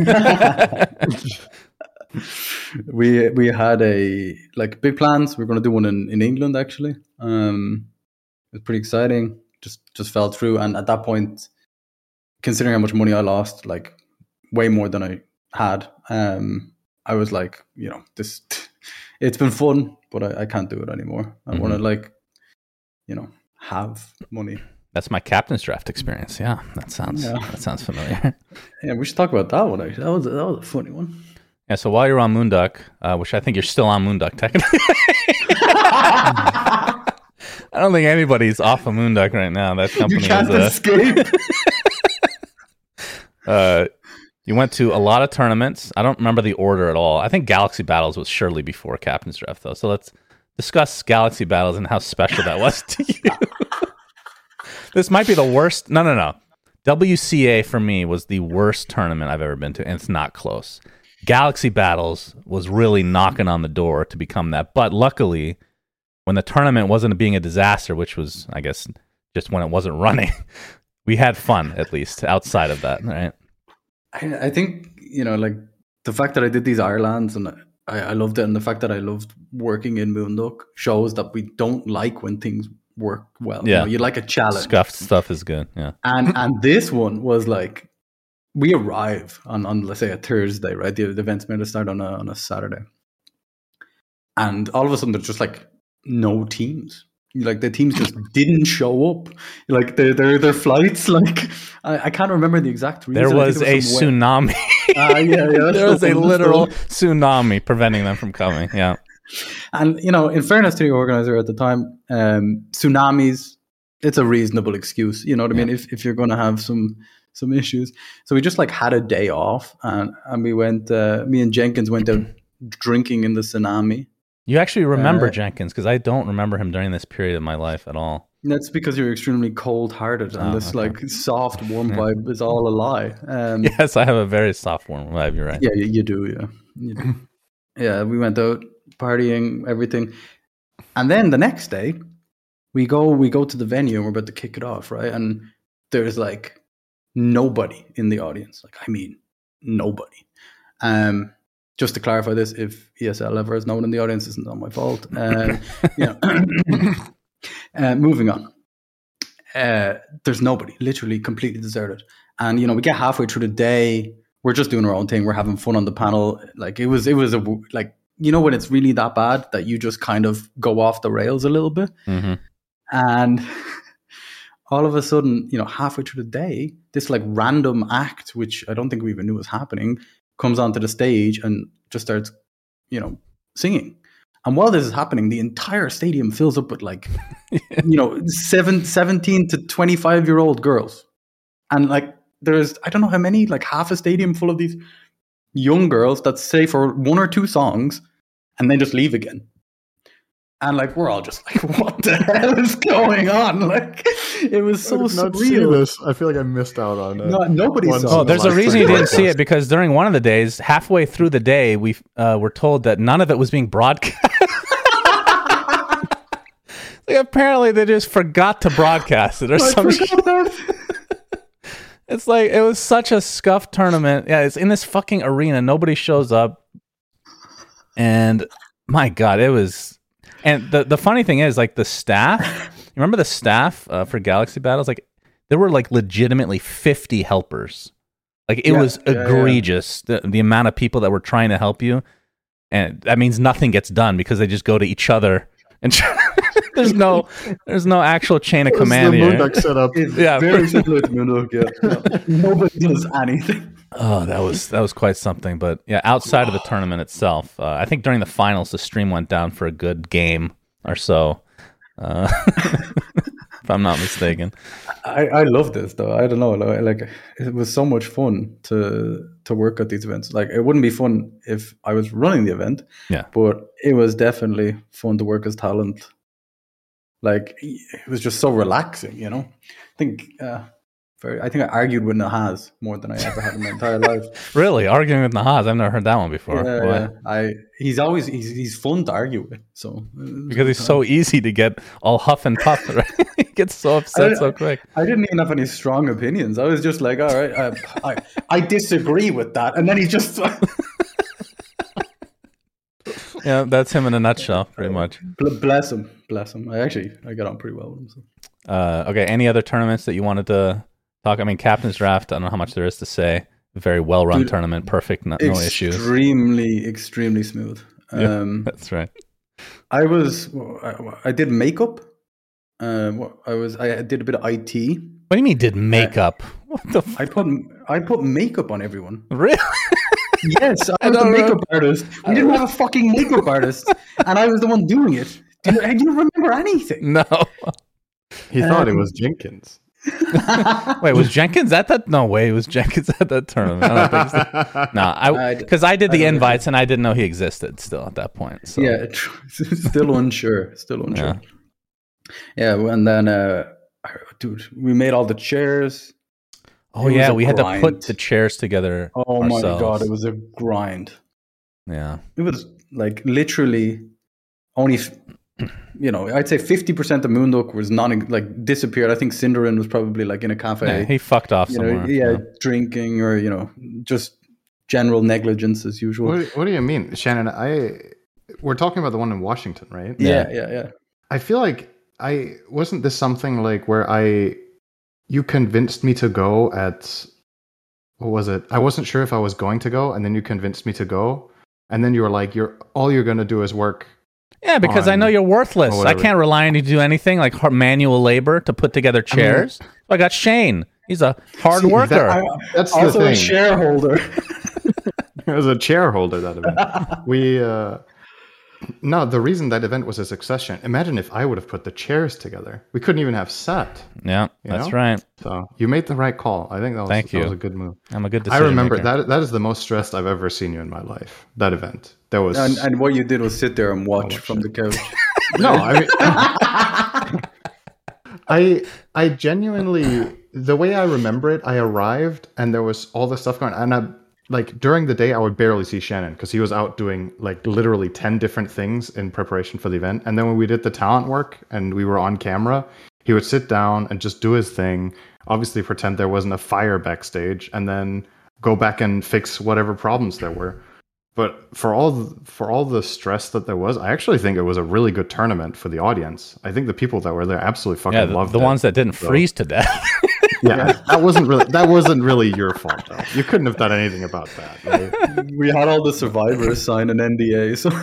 we we had a like big plans. We are going to do one in, in England actually. Um, it was pretty exciting. Just just fell through, and at that point, considering how much money I lost, like way more than I had, um, I was like, you know, this. It's been fun, but I, I can't do it anymore. I Mhm. want to like, you know, have money. That's my captain's draft experience. Yeah, that sounds Yeah. that sounds familiar. Yeah, we should talk about that one. Actually, that was that was a funny one. Yeah, so while you're on Moonduck, uh, which I think you're still on Moonduck technically. I don't think anybody's off of Moonduck right now. That company You can't is. Uh, escape. uh, you went to a lot of tournaments. I don't remember the order at all. I think Galaxy Battles was surely before Captain's Draft, though. So let's discuss Galaxy Battles and how special that was to you. This might be the worst. No, no, no. W C A for me was the worst tournament I've ever been to, and it's not close. Galaxy Battles was really knocking on the door to become that. But luckily, when the tournament wasn't being a disaster, which was, I guess, just when it wasn't running, we had fun, at least, outside of that, right? I, I think, you know, like the fact that I did these Irelands and I, I loved it, and the fact that I loved working in Moonduck shows that we don't like when things work well. Yeah. You know, you like a challenge. Scuffed stuff is good, yeah. And and this one was like, we arrive on, on let's say a Thursday, right? The, the event's meant to start on a on a Saturday. And all of a sudden there's just like no teams. Like the teams just didn't show up. Like their their their flights, like I, I can't remember the exact reason. There I was think a it some wet- tsunami. Ah, yeah, yeah. There was a Something. literal tsunami preventing them from coming, yeah. And, you know, in fairness to the organizer at the time, um, tsunamis, it's a reasonable excuse. You know what I mean? If if you're going to have some some issues. So we just like had a day off, and, and we went, uh, me and Jenkins went out drinking in the tsunami. You actually remember Uh, Jenkins, because I don't remember him during this period of my life at all. That's because you're extremely cold-hearted, and Oh, this okay. like soft, warm vibe is all a lie. Um, Yes, I have a very soft, warm vibe, you're right. Yeah, you, you do. Yeah, you do. Yeah, we went out partying, everything, and then the next day, we go we go to the venue and we're about to kick it off, right? And there's like nobody in the audience. Like, I mean, nobody. Um, just to clarify this, if E S L ever has no one in the audience, it's not my fault. Uh, yeah. uh, moving on. Uh, there's nobody, literally completely deserted. And you know, we get halfway through the day, we're just doing our own thing. We're having fun on the panel. Like it was, it was a like you know when it's really that bad that you just kind of go off the rails a little bit. Mm-hmm. And all of a sudden, you know, halfway through the day, this like random act, which I don't think we even knew was happening, comes onto the stage and just starts, you know, singing. And while this is happening, the entire stadium fills up with like, you know, seven, seventeen to twenty-five year old girls. And like, there's, I don't know how many, like half a stadium full of these young girls that stay for one or two songs and then just leave again. And like, we're all just like, what the hell is going on? Like, it was so I did not see surreal. this. I feel like I missed out on it. No, nobody One saw Oh, it. there's a Live reason you stream didn't see podcast. it, because during one of the days, halfway through the day, we uh, were told that none of it was being broadcast. Like, apparently, they just forgot to broadcast it or I some forgot shit. that. It's like, it was such a scuffed tournament. Yeah, it's in this fucking arena. Nobody shows up. And my God, it was... And the, the funny thing is, like, the staff... You remember the staff uh, for Galaxy Battles? Like, there were, like, legitimately fifty helpers. Like, it Yeah, was yeah, yeah. egregious, The, the amount of people that were trying to help you. And that means nothing gets done because they just go to each other. And there's no there's no actual chain of This is command the here. Moonduck setup. It's Yeah. very similar to Moonduck, yeah. No, nobody does anything. Oh, that was that was quite something. But yeah, outside of the tournament itself, uh, I think during the finals, the stream went down for a good game or so, uh, if I'm not mistaken. I, I love this though. I don't know, like it was so much fun to to work at these events. Like it wouldn't be fun if I was running the event, Yeah. but it was definitely fun to work as talent. Like it was just so relaxing, you know. I think uh, very. I think I argued with Nahaz more than I ever have in my entire life. Really? Arguing with Nahaz? I've never heard that one before. Yeah, Why? yeah. I he's always he's, he's fun to argue with. So Because he's so easy to get all huff and puff, right? He gets so upset I- so quick. I didn't even have any strong opinions. I was just like, all right, I I, I disagree with that, and then he just Yeah, that's him in a nutshell, pretty much. bless him, bless him. I actually I got on pretty well with him. So. Uh, okay, any other tournaments that you wanted to talk? I mean, Captain's Draft, I don't know how much there is to say. Very well-run Dude, tournament, perfect, no, no issues. Extremely, extremely smooth. Yeah, Um, that's right. I was I, I did makeup. Um, I was I did a bit of I T. What do you mean did makeup? What the f- I put I put makeup on everyone. Really? Yes, I was the don't know. makeup artist. We didn't have a fucking makeup artist, and I was the one doing it. Do you, do you remember anything? No. He thought it was Jenkins. Wait, was Jenkins at that? No way, was Jenkins at that tournament? I don't think so. No, I I- because I did the I don't invites and I didn't know he existed still at that point. So. Yeah, tr- still unsure. Still unsure. Yeah, and then, uh, dude, we made all the chairs. Oh It was yeah, a we had to grind. put the chairs together. Oh ourselves. my god, it was a grind. Yeah. It was like literally only, f- you know, I'd say fifty percent of Moonduck was non like disappeared. I think Cinderin was probably like in a cafe, Yeah, he fucked off you know, somewhere. yeah, drinking or you know, just general negligence as usual. What, what do you mean, Shannon? I we're talking about the one in Washington, right? yeah, yeah, yeah. I feel like I wasn't this something like where I you convinced me to go at what was it? I wasn't sure if I was going to go, and then you convinced me to go, and then you were like, "You're all you're going to do is work." Yeah, because I know on- you're worthless. or I whatever. can't rely on you to do anything like hard manual labor to put together chairs. So I got Shane. He's a hard See, worker. that- I- That's the also a thing. shareholder. As a chairholder that event. we uh no, the reason that event was a succession. Imagine if I would have put the chairs together. We couldn't even have set. yeah, You that's know? right. So you made the right call. I think that was, Thank that you. was a good move. I'm a good I decision remember maker. that that is the most stressed I've ever seen you in my life. That event. That was and, and what you did was sit there and watch watch from the couch. no, I mean I I genuinely the way I remember it, I arrived and there was all this stuff going on, and I like during the day I would barely see Shannon because he was out doing like literally ten different things in preparation for the event. And then when we did the talent work and we were on camera, he would sit down and just do his thing, obviously pretend there wasn't a fire backstage, and then go back and fix whatever problems there were. But for all the, for all the stress that there was, I actually think it was a really good tournament for the audience. I think the people that were there absolutely fucking yeah, the, loved the it. ones that didn't So- freeze to death. Yeah, that wasn't really that wasn't really your fault though. You couldn't have done anything about that. Right? We had all the survivors sign an N D A. So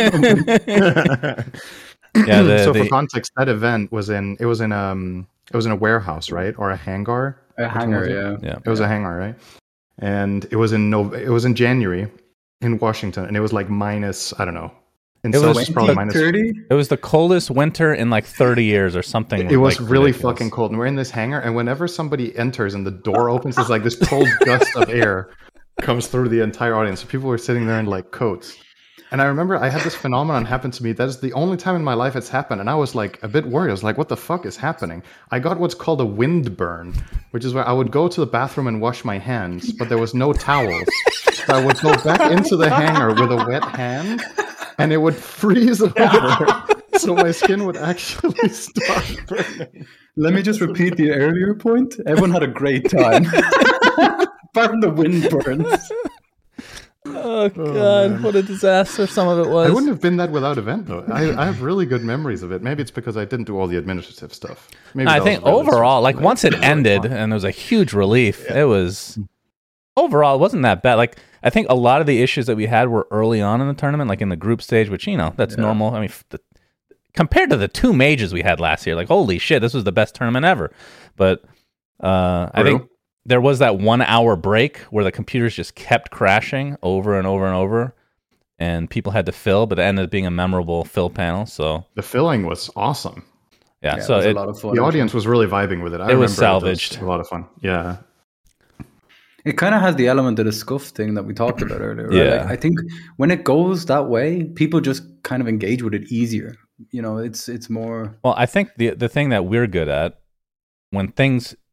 yeah, the, so the- for context, that event was in it was in um it was in a warehouse, right, or a hangar. a Which one hanger, was it? yeah. yeah. It was a hangar, right? And it was in no, it was in January in Washington, and it was like minus I don't know. In It was Celsius, probably minus. thirty. It was the coldest winter in like thirty years or something. It was like, really ridiculous. fucking cold, and we're in this hangar, and whenever somebody enters and the door opens, it's like this cold gust of air comes through the entire audience. So people were sitting there in like coats. And I remember I had this phenomenon happen to me. That is the only time in my life it's happened. And I was like a bit worried. I was like, what the fuck is happening? I got what's called a wind burn, which is where I would go to the bathroom and wash my hands, but there was no towels. So I would go back into the hangar with a wet hand, and it would freeze over. So my skin would actually start burning. Let me just repeat the earlier point. Everyone had a great time. Apart from the wind burns. Oh god, what a disaster some of it was. I wouldn't have been that without event though. I, I have really good memories of it. Maybe it's because I didn't do all the administrative stuff. Maybe I that think was really overall, like stressful. once it was really ended fun. and there was a huge relief, it was overall it wasn't that bad. Like I think a lot of the issues that we had were early on in the tournament, like in the group stage, which you know that's normal. I mean, f- the, compared to the two majors we had last year, like holy shit, this was the best tournament ever. But uh, I True. think there was that one hour break where the computers just kept crashing over and over and over, and people had to fill, but it ended up being a memorable fill panel. So The filling was awesome. yeah, Yeah, so it was it, a lot of fun. The audience was really vibing with it. I It was remember salvaged. a lot of fun. Yeah. It kind of has the element of the scuff thing that we talked about earlier. Right? Yeah. Like, I think when it goes that way, people just kind of engage with it easier. You know, it's it's more. Well, I think the the thing that we're good at when things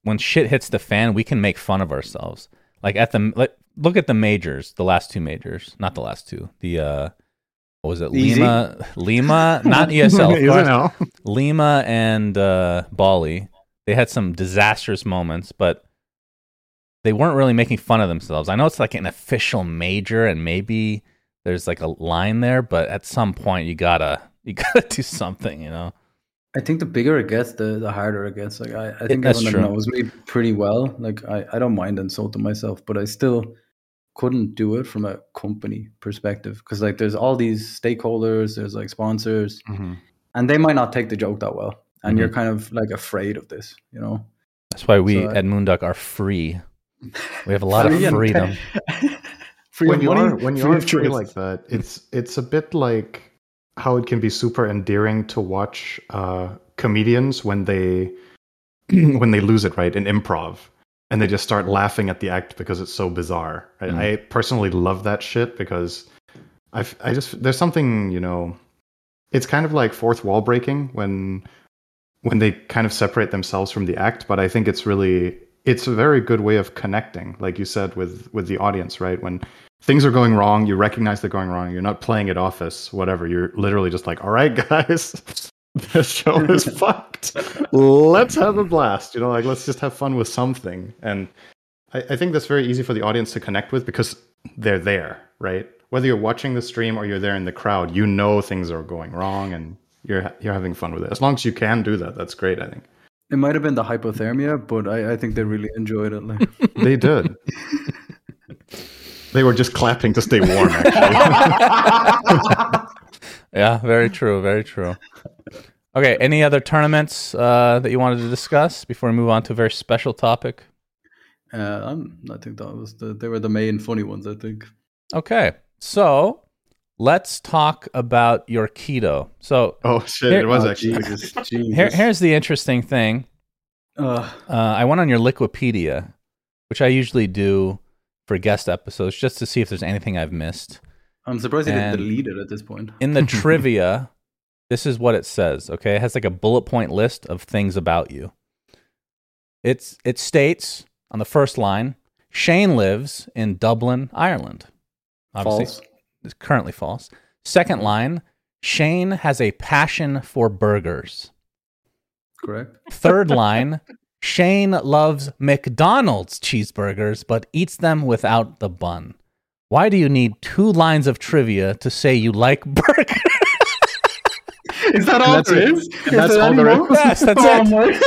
when shit hits the fan, we can make fun of ourselves. Like at the like, look at the majors, the last two majors, not the last two. The uh, what was it? Easy. Lima, Lima, not E S L. Of Easy course. now. Lima and uh, Bali. They had some disastrous moments, but they weren't really making fun of themselves. I know it's like an official major, and maybe there's like a line there, but at some point you gotta you gotta do something, you know. I think the bigger it gets, the, the harder it gets. Like I, I think that's everyone true. that knows me pretty well. Like I, I don't mind insulting myself, but I still couldn't do it from a company perspective because like there's all these stakeholders, there's like sponsors, Mm-hmm. and they might not take the joke that well, and Mhm. you're kind of like afraid of this, you know. That's why we So, at Moonduck are free. We have a lot Free of and- freedom. Free when of you money, are when you free are of free choice. like that, it's it's a bit like how it can be super endearing to watch uh, comedians when they when they lose it right in improv and they just start laughing at the act because it's so bizarre. I, Mm. I personally love that shit because I I just there's something, you know, it's kind of like fourth wall breaking when when they kind of separate themselves from the act, but I think it's really it's a very good way of connecting, like you said, with with the audience, right? When things are going wrong, you recognize they're going wrong. You're not playing it off as whatever. You're literally just like, all right, guys, this show is fucked. Let's have a blast. You know, like let's just have fun with something. And I, I think that's very easy for the audience to connect with because they're there, right? Whether you're watching the stream or you're there in the crowd, you know things are going wrong and you're you're having fun with it. As long as you can do that, that's great, I think. It might have been the hypothermia, but I, I think they really enjoyed it. Like. They did. They were just clapping to stay warm, actually. Yeah, very true. Very true. Okay, any other tournaments uh, that you wanted to discuss before we move on to a very special topic? Uh, I'm, I think that was the they were the main funny ones. I think. Okay, so let's talk about your keto. So Oh shit! Here- it was Oh, actually. Jesus, Jesus. here, here's the interesting thing. Uh, Uh, I went on your Liquipedia, which I usually do for guest episodes, just to see if there's anything I've missed. I'm surprised they didn't And- delete it at this point. In the trivia, this is what it says, okay? It has like a bullet point list of things about you. It's It states on the first line, Shane lives in Dublin, Ireland. Obviously, False. it's currently false. Second line, Shane has a passion for burgers. Correct. Third line, Shane loves McDonald's cheeseburgers, but eats them without the bun. Why do you need two lines of trivia to say you like burgers? Is that all all that's there it? is? And that's all there is? Yes, that's oh it. My.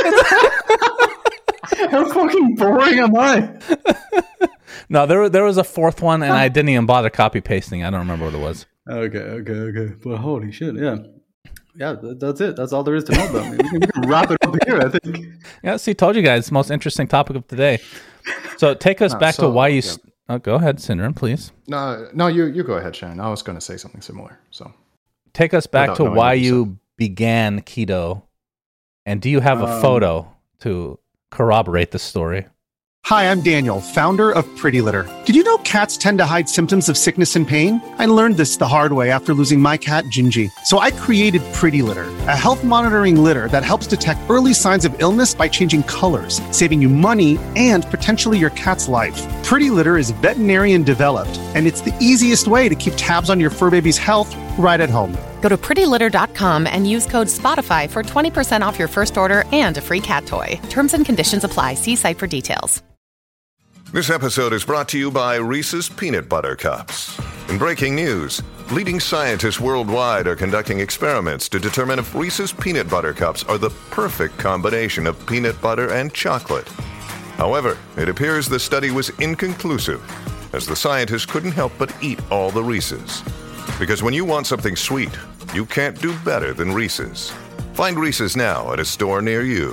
How fucking boring am I? No, there there was a fourth one, and I didn't even bother copy pasting. I don't remember what it was. Okay, okay, okay. But holy shit, yeah. Yeah, th- that's it. That's all there is to know about me. We can, we can wrap it up here, I think. Yeah, see, told you guys, most interesting topic of today. So take us No, back to so- why you. yeah. s oh, go ahead, Syndrome, please. No, no, you you go ahead, Shannon. I was going to say something similar. So Take us back Without to knowing why what you you began keto, and do you have a Um, photo to corroborate the story? Hi, I'm Daniel, founder of Pretty Litter. Did you know cats tend to hide symptoms of sickness and pain? I learned this the hard way after losing my cat, Gingy. So I created Pretty Litter, a health monitoring litter that helps detect early signs of illness by changing colors, saving you money and potentially your cat's life. Pretty Litter is veterinarian developed, and it's the easiest way to keep tabs on your fur baby's health right at home. Go to pretty litter dot com and use code SPOTIFY for twenty percent off your first order and a free cat toy. Terms and conditions apply. See site for details. This episode is brought to you by Reese's Peanut Butter Cups. In breaking news, leading scientists worldwide are conducting experiments to determine if Reese's Peanut Butter Cups are the perfect combination of peanut butter and chocolate. However, it appears the study was inconclusive, as the scientists couldn't help but eat all the Reese's. Because when you want something sweet, you can't do better than Reese's. Find Reese's now at a store near you.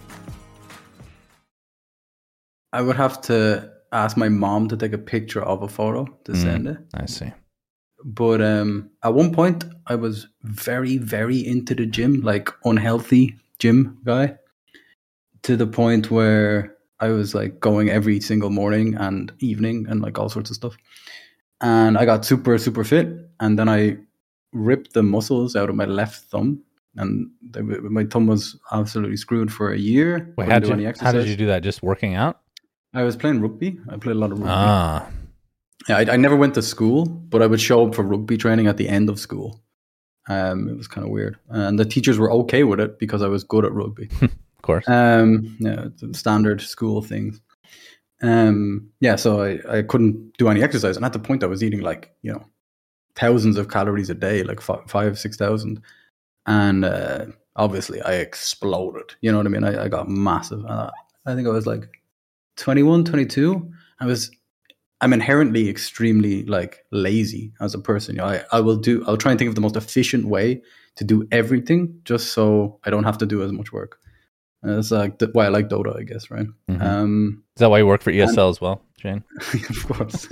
I would have to ask my mom to take a picture of a photo to send it. I see. But um, at one point, I was very, very into the gym, like unhealthy gym guy, to the point where I was like going every single morning and evening and like all sorts of stuff. And I got super, super fit. And then I ripped the muscles out of my left thumb and they, my thumb was absolutely screwed for a year. Wait, Couldn't how do did any you, how exercise. did you do that? Just working out? I was playing rugby. I played a lot of rugby. Ah, Yeah, I, I never went to school, but I would show up for rugby training at the end of school. Um, it was kind of weird, and the teachers were okay with it because I was good at rugby. of course. Um, yeah, the standard school things. Um, yeah, so I, I couldn't do any exercise, and at the point I was eating like you know thousands of calories a day, like five, five six thousand, and uh, obviously I exploded. You know what I mean? I, I got massive. Uh, I think I was like twenty-one, twenty-two. I was. I'm inherently extremely like lazy as a person. You know, I, I will do. I'll try and think of the most efficient way to do everything, just so I don't have to do as much work. And that's like th- why I like Dota, I guess, right? Mhm. Um, Is that why you work for E S L and- as well, Shane? of course.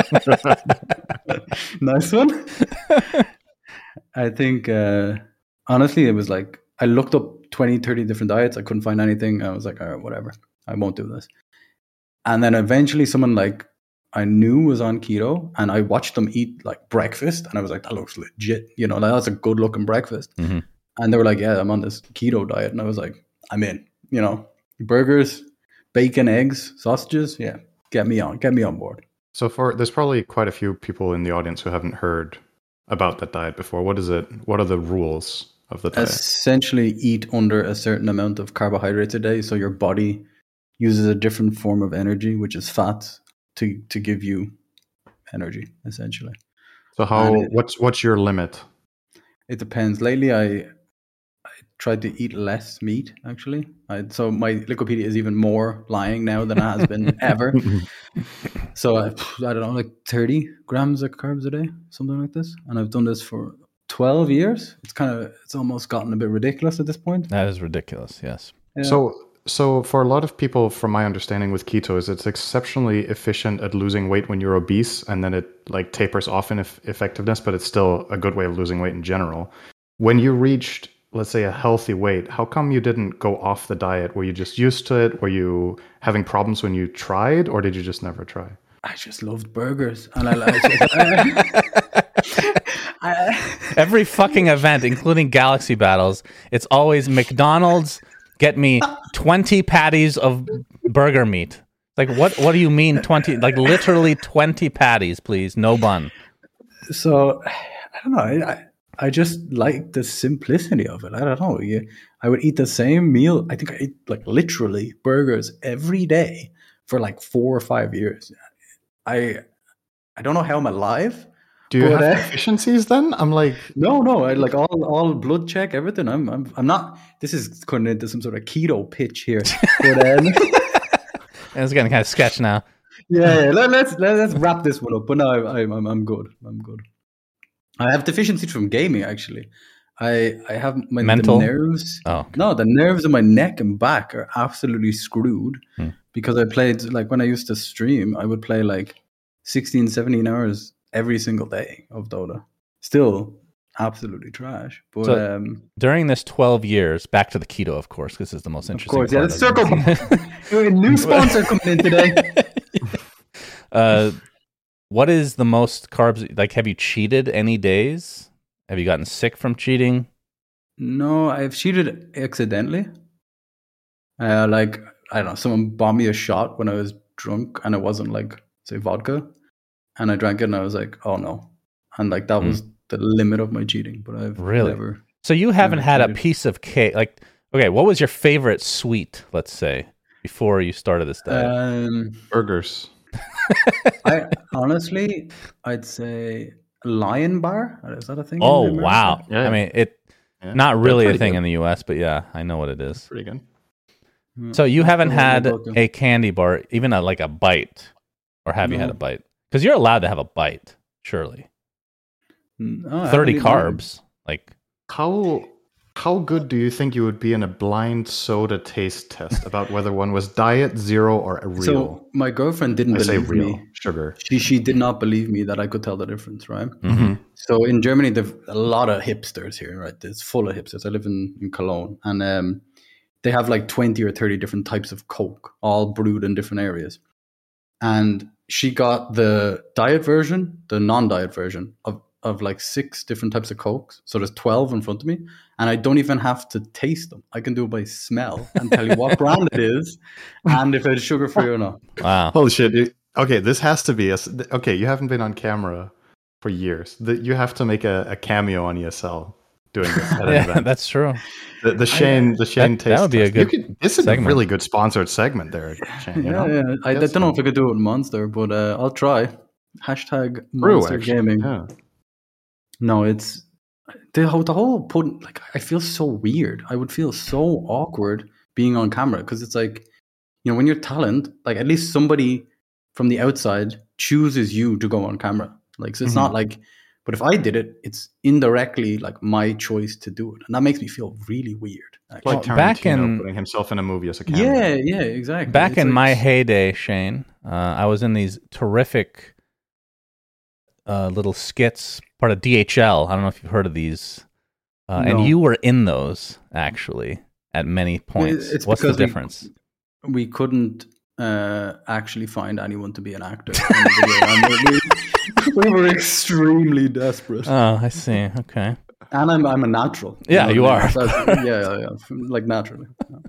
Nice one. I think uh, honestly, it was like I looked up twenty, thirty different diets. I couldn't find anything. I was like, all right, whatever. I won't do this. And then eventually, someone like I knew was on keto, and I watched them eat like breakfast, and I was like, that looks legit. You know, like, that's a good looking breakfast. Mhm. And they were like, yeah, I'm on this keto diet, and I was like, I'm in. You know, burgers, bacon, eggs, sausages. Yeah, get me on, get me on board. So for there's probably quite a few people in the audience who haven't heard about that diet before. What is it? What are the rules of the diet? Essentially, eat under a certain amount of carbohydrates a day, so your body uses a different form of energy, which is fat, to to give you energy. Essentially, So how? and it- What's what's your limit? it depends. Lately, I I tried to eat less meat. Actually, I, so my Licopedia is even more lying now than it has been ever. So I, I don't know, like thirty grams of carbs a day, something like this, and I've done this for twelve years. It's kind of it's almost gotten a bit ridiculous at this point. That is ridiculous. Yes. Yeah. So so for a lot of people, from my understanding with keto, is it's exceptionally efficient at losing weight when you're obese, and then it like tapers off in eff- effectiveness, but it's still a good way of losing weight in general. When you reached, let's say, a healthy weight, how come you didn't go off the diet? Were you just used to it? Were you having problems when you tried, or did you just never try? I just loved burgers, and I like. I, Every fucking event, including Galaxy Battles, it's always McDonald's. Get me twenty patties of burger meat. Like what? What do you mean twenty? Like literally twenty patties, please. No bun. so I don't know. I, I I just like the simplicity of it. I don't know. You, I would eat the same meal. I think I ate like literally burgers every day for like four or five years. I I don't know how I'm alive. Do you But, have uh, deficiencies then? I'm like, No, no. I like all all blood check everything. I'm I'm I'm not. This is going into some sort of keto pitch here. But um, And it's getting kind of sketch now. yeah, yeah let, let's let, let's wrap this one up. But no, I, I'm I'm I'm good. I'm good. I have deficiencies from gaming. Actually, I I have my the Mental? nerves. Oh, okay. No, the nerves in my neck and back are absolutely screwed Hmm. because I played, like when I used to stream, I would play like sixteen, seventeen hours every single day of Dota. Still absolutely trash. But So- um, During this twelve years, back to the keto, of course, this is the most of interesting course, yeah, part. the of circle. it. A new sponsor coming in today. uh, what is the most carbs? Like, have you cheated any days? Have you gotten sick from cheating? No, I've cheated accidentally. Uh, like, I don't know, someone bought me a shot when I was drunk and it wasn't like, say, vodka. And I drank it and I was like, oh no. And like, that Hmm. was the limit of my cheating. But I've Really? never. So you haven't Never had a cheated. piece of cake. Like, okay, what was your favorite sweet? Let's say before you started this diet. Um, burgers. I honestly, I'd say Lion Bar. Is that a thing? in oh America? wow! Yeah, yeah. I mean, it Yeah. not really a pretty thing good. in the U S, but yeah, I know what it is. Pretty good. Hmm. So you haven't Don't know had about them. a candy bar, even a, like a bite, or have you had No. a bite? Because you're allowed to have a bite, surely. No, I haven't Thirty eaten one. carbs, like How how good do you think you would be in a blind soda taste test about whether one was diet, zero, or a real? So my girlfriend didn't I say believe real me. sugar. She she did not believe me that I could tell the difference, right? mhm. So in Germany, there's a lot of hipsters here, right? It's full of hipsters. I live in, in Cologne, and um, they have like twenty or thirty different types of Coke, all brewed in different areas. And she got the diet version, the non-diet version of of like six different types of Cokes. So there's twelve in front of me, and I don't even have to taste them. I can do it by smell and tell you what brand it is and if it's sugar free or not. Wow. Holy shit. It- okay, this has to be a. s- Okay, you haven't been on camera for years. The, you have to make a, a cameo on E S L doing this at an Yeah, event. that's true. The, the Shane, the Shane that taste would be a test. good You could, this is segment. a really good sponsored segment there, Shane. You Yeah, know? yeah. I, I Yes, don't know man. if I could do it with Monster, but uh, I'll try. Hashtag True, Monster actually, Gaming. yeah. No, it's the whole the whole put like I feel so weird. I would feel so awkward being on camera because it's like, you know, when you're talent, like at least somebody from the outside chooses you to go on camera. Like so it's Mm-hmm. not like, but if I did it, it's indirectly like my choice to do it, and that makes me feel really weird. Actually. Like Well, back Tarantino in- putting himself in a movie as a cameo. Yeah, yeah, exactly. Back It's in like- my heyday, Shane, uh, I was in these terrific uh, little skits, part of D H L. I don't know if you've heard of these. Uh, No. And you were in those, actually, at many points. it's What's the because we- difference? we couldn't uh, actually find anyone to be an actor. in the video, and we, we were extremely desperate. Oh, I see. Okay. And I'm I'm a natural. Yeah, know you what I are. mean? So that's- yeah, yeah, yeah, like naturally.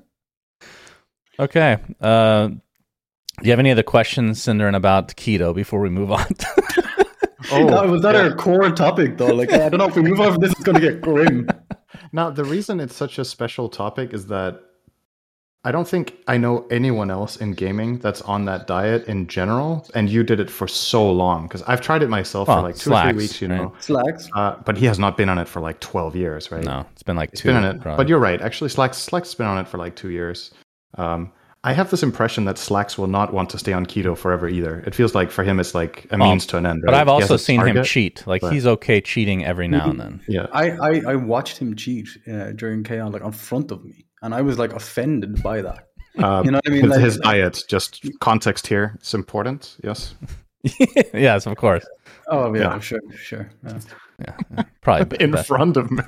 Okay. Uh, do you have any other questions, Cinderin, about keto before we move on? Oh, That- was that our core topic though? Like I don't know if we move on, this is going to get grim. Now, the reason it's such a special topic is that I don't think I know anyone else in gaming that's on that diet in general, and you did it for so long. Because I've tried it myself Well, for like two or Slacks, three weeks, you right? know. Slacks. Uh, but he has not been on it for like twelve years, right? No, it's been like He's two. been on it. probably. But you're right. Actually, Slacks Slacks has been on it for like two years. Um, I have this impression that Slacks will not want to stay on keto forever either. It feels like for him it's like a Well, means to an end. But right? I've He has also a seen him target, cheat. Like, but- he's okay cheating every now and then. Yeah. I, I, I watched him cheat uh, during K O, like on front of me, and I was like offended by that. Uh, You know what I mean? His, Like- his diet, just context here, it's important. Yes. Yes, of course. Oh yeah, Yeah. sure, sure. Yeah. Probably In best. front of me.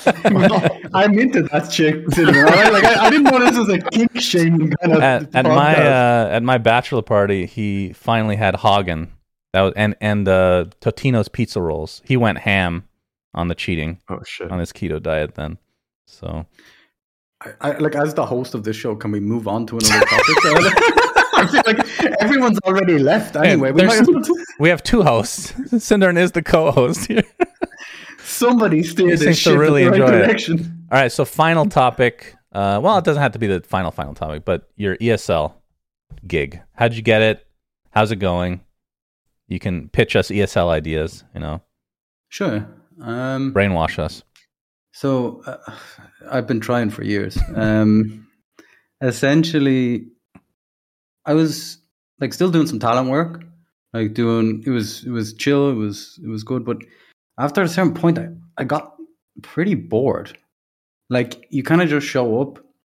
I'm into that chick. Cinema. I, like I, I didn't know this was a kink shaming kind of at, at my podcast. uh, at my bachelor party, he finally had Hagen. That was and and uh, Totino's pizza rolls. He went ham on the cheating Oh shit. on his keto diet then. So I, I, like as the host of this show, can we move on to another topic? I feel like everyone's already left anyway. We, there's- might as well we have two hosts. Cinderin is the co-host here. somebody steer He this seems to ship really in the right enjoy it. direction. All right, so final topic. Uh, well, it doesn't have to be the final final topic, but your E S L gig. How'd you get it? How's it going? You can pitch us E S L ideas. You know, Sure. Um, brainwash us. So uh, I've been trying for years. Um, essentially, I was like still doing some talent work, like doing it was it was chill, it was it was good. But after a certain point, I, I got pretty bored. Like you kind of just show up,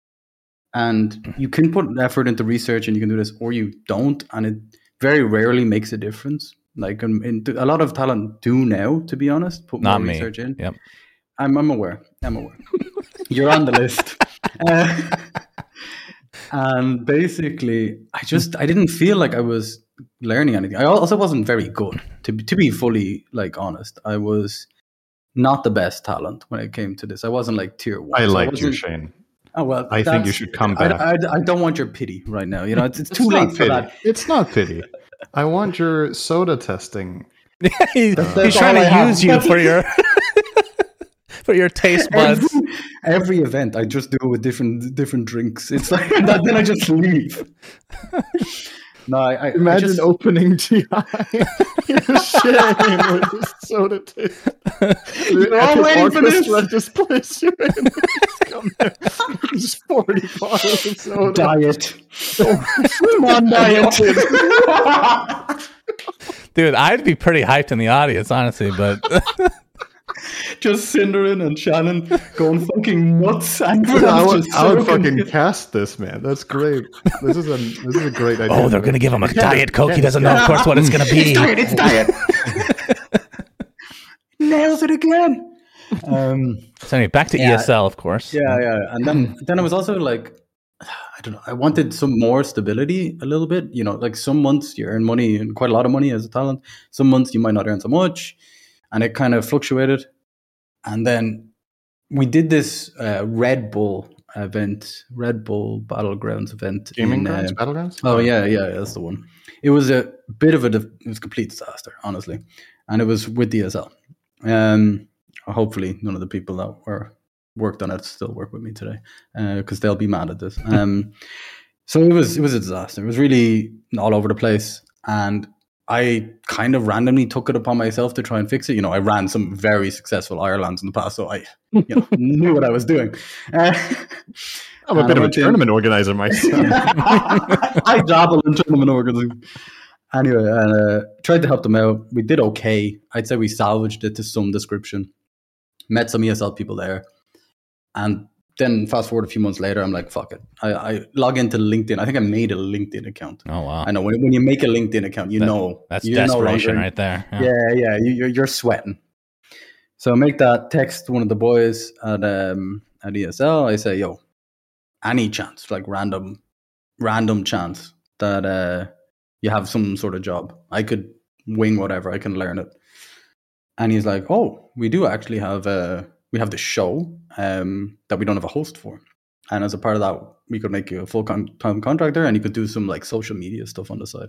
and you can put effort into research, and you can do this, or you don't, and it very rarely makes a difference. Like um, in, a lot of talent do now, to be honest, put Not more me. research in. Yep. I'm, I'm aware. I'm aware. You're on the list. Uh, and basically, I just I didn't feel like I was learning anything. I also wasn't very good. To be, to be fully like honest, I was not the best talent when it came to this. I wasn't like tier one. I So liked you, wasn't- Shane. Oh well, I think you that's- should come I, back. I, I don't want your pity right now. You know, it's, it's It's too not late for pity. that. It's not pity. I want your soda testing. He- he's that's trying all to I have. use you for your for your taste buds. Every, every event, I just do it with different different drinks. It's like that, then I just leave. No, I, I I Imagine just, opening G I. You're Shane with this soda taste. You're all waiting for this. Just place you in. Just come there. Just forty bottles of soda. diet. Come on, diet. Dude, I'd be pretty hyped in the audience, honestly, but Just Cinderin and Shannon going fucking nuts. And I would, just I would soaking. fucking cast this, man. That's great. This is a this is a great idea. oh, they're gonna give him a diet coke. He doesn't know, of course, what it's gonna be. diet. It's diet. Nails it again. Um, So anyway, back to Yeah. E S L, of course. yeah, yeah. And then then I was also like, I don't know. I wanted some more stability a little bit. You know, like some months you earn money and quite a lot of money as a talent. Some months you might not earn so much. and it kind of fluctuated. And then we did this uh, Red Bull event, Red Bull Battlegrounds event. Gaming in, Grounds, uh, Battlegrounds? Oh yeah, yeah, that's the one. It was a bit of a, it was a complete disaster, honestly, and it was with D S L. Um, hopefully, none of the people that were worked on it still work with me today, because uh, they'll be mad at this. Um, so it was, it was a disaster. It was really all over the place, and I kind of randomly took it upon myself to try and fix it. You know, I ran some very successful Irelands in the past, so I, you know, knew what I was doing. Uh, I'm a bit of a in, tournament organizer myself. I dabble in tournament organizing. Anyway, uh, tried to help them out. We did okay. I'd say we salvaged it to some description. Met some E S L people there. And then fast forward a few months later, I'm like, fuck it. I, I log into LinkedIn. I think I made a LinkedIn account. Oh, wow. I know. When, when you make a LinkedIn account, you that, know. That's you're desperation no right there. Yeah, yeah. yeah you, you're, you're sweating. So I make that text one of the boys at, um, at E S L. I say, yo, any chance, like random, random chance that uh, you have some sort of job. I could wing whatever. I can learn it. And he's like, oh, we do actually have a, we have this show um, that we don't have a host for. And as a part of that, we could make you a full-time contractor and you could do some like social media stuff on the side.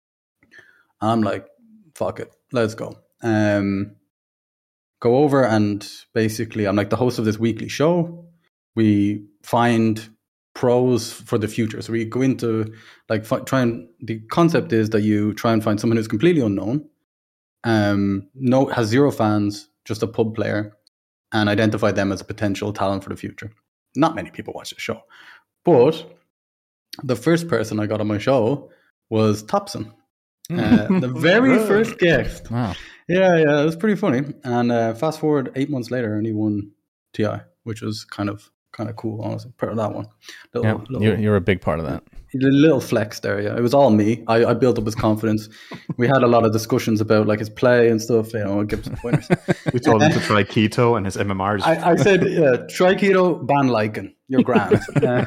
I'm like, fuck it, let's go. Um, go over and basically I'm like the host of this weekly show. We find pros for the future. So we go into like fi- try and the concept is that you try and find someone who's completely unknown, um, no has zero fans, just a pub player, and identify them as a potential talent for the future. Not many people watch the show, but the first person I got on my show was Thompson, uh, the very first guest. Wow. Yeah, yeah, it was pretty funny. And uh, fast forward eight months later, and he won T I, which was kind of kind of cool, honestly. Part of that one. Little, Yeah, little, you're, you're a big part of that. a little flex there, yeah. It was all me. I, I built up his confidence. We had a lot of discussions about like his play and stuff. You know, give some pointers. We told him to try keto, and his M M R is. I, I said, uh, try keto, ban lichen. You're grand. uh,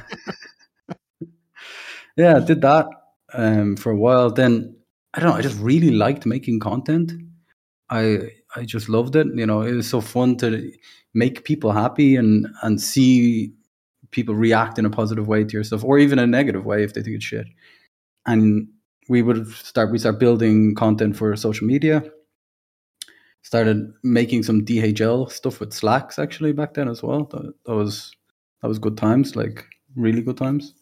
yeah, I did that um, for a while. Then I don't know. I just really liked making content. I I just loved it. You know, it was so fun to make people happy and and see people react in a positive way to your stuff, or even a negative way if they think it's shit. And we would start we start building content for social media. Started making some D H L stuff with Slacks actually back then as well. That, that was that was good times, like really good times.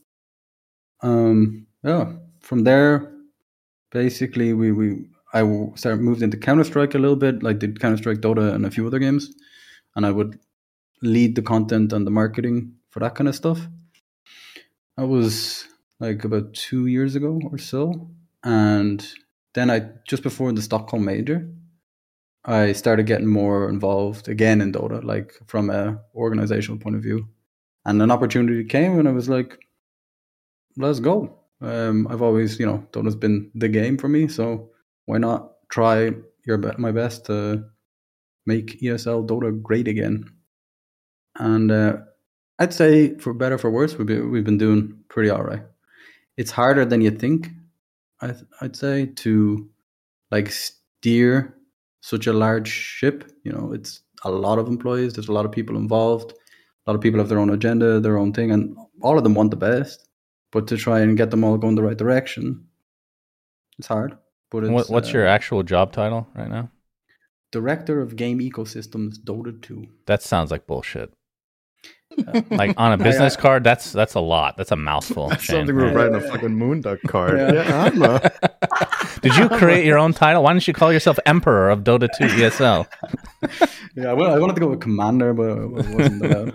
Um, yeah. From there, basically, we we I started moved into Counter-Strike a little bit. Like did Counter-Strike, Dota, and a few other games, and I would lead the content and the marketing for that kind of stuff. That was like about two years ago or so, and then I just before the Stockholm Major, I started getting more involved again in Dota, like from a organizational point of view, and an opportunity came, and I was like, "Let's go." Um, I've always, you know, Dota's been the game for me, so why not try your be- my best to make E S L Dota great again? And uh, I'd say, for better for worse, we've been, we've been doing pretty all right. It's harder than you think, I th- I'd say, to like steer such a large ship. You know, it's a lot of employees. There's a lot of people involved. A lot of people have their own agenda, their own thing, and all of them want the best. But to try and get them all going the right direction, it's hard. But it's, What, what's uh, your actual job title right now? Director of Game Ecosystems, Dota two. That sounds like bullshit. Like on a business I- card, that's that's a lot. That's a mouthful. That's Shane. something we were Yeah. writing a fucking Moonduck card. Yeah. Yeah, I'm a- Did you create your own title? Why don't you call yourself Emperor of Dota two E S L? Yeah, well, I wanted to go with Commander, but it wasn't allowed.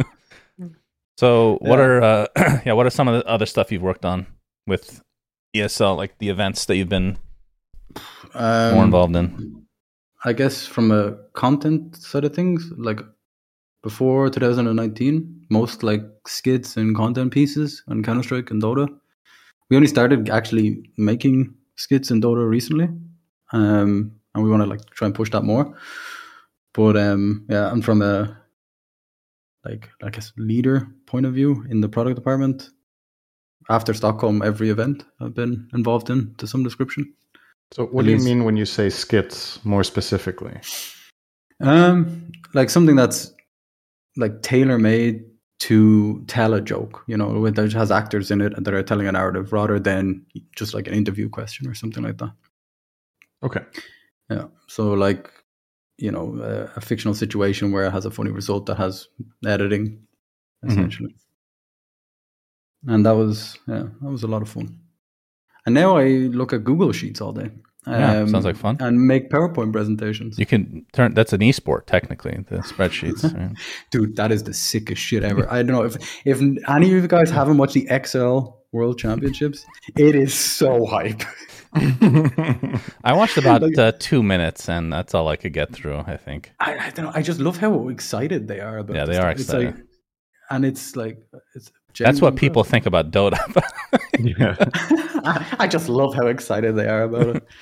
So what Yeah. are uh, yeah? What are some of the other stuff you've worked on with E S L, like the events that you've been Um, more involved in? I guess from a content side of things, like before two thousand nineteen, most like skits and content pieces on Counter-Strike and Dota. We only started actually making skits in Dota recently, um, and we want to like try and push that more. But um, yeah, I'm from a like I guess leader point of view in the product department. After Stockholm, every event I've been involved in to some description. So, what At do you least- mean when you say skits more specifically? Um, like something that's like tailor made to tell a joke, you know, with that has actors in it that are telling a narrative rather than just like an interview question or something like that. Okay. Yeah. So like, you know, a, a fictional situation where it has a funny result that has editing, essentially. Mm-hmm. And that was, yeah, that was a lot of fun. And now I look at Google Sheets all day. Yeah, um, sounds like fun. And make PowerPoint presentations. You can turn, that's an esport, technically, the spreadsheets. Right? Dude, that is the sickest shit ever. I don't know if, if any of you guys haven't watched the X L World Championships, it is so hype. I watched about like, uh, two minutes, and that's all I could get through, I think. I, I don't know. I just love how excited they are about Yeah, this they are stuff. excited. It's like, and it's like, it's that's what people impressive. think about Dota. Yeah. I, I just love how excited they are about it.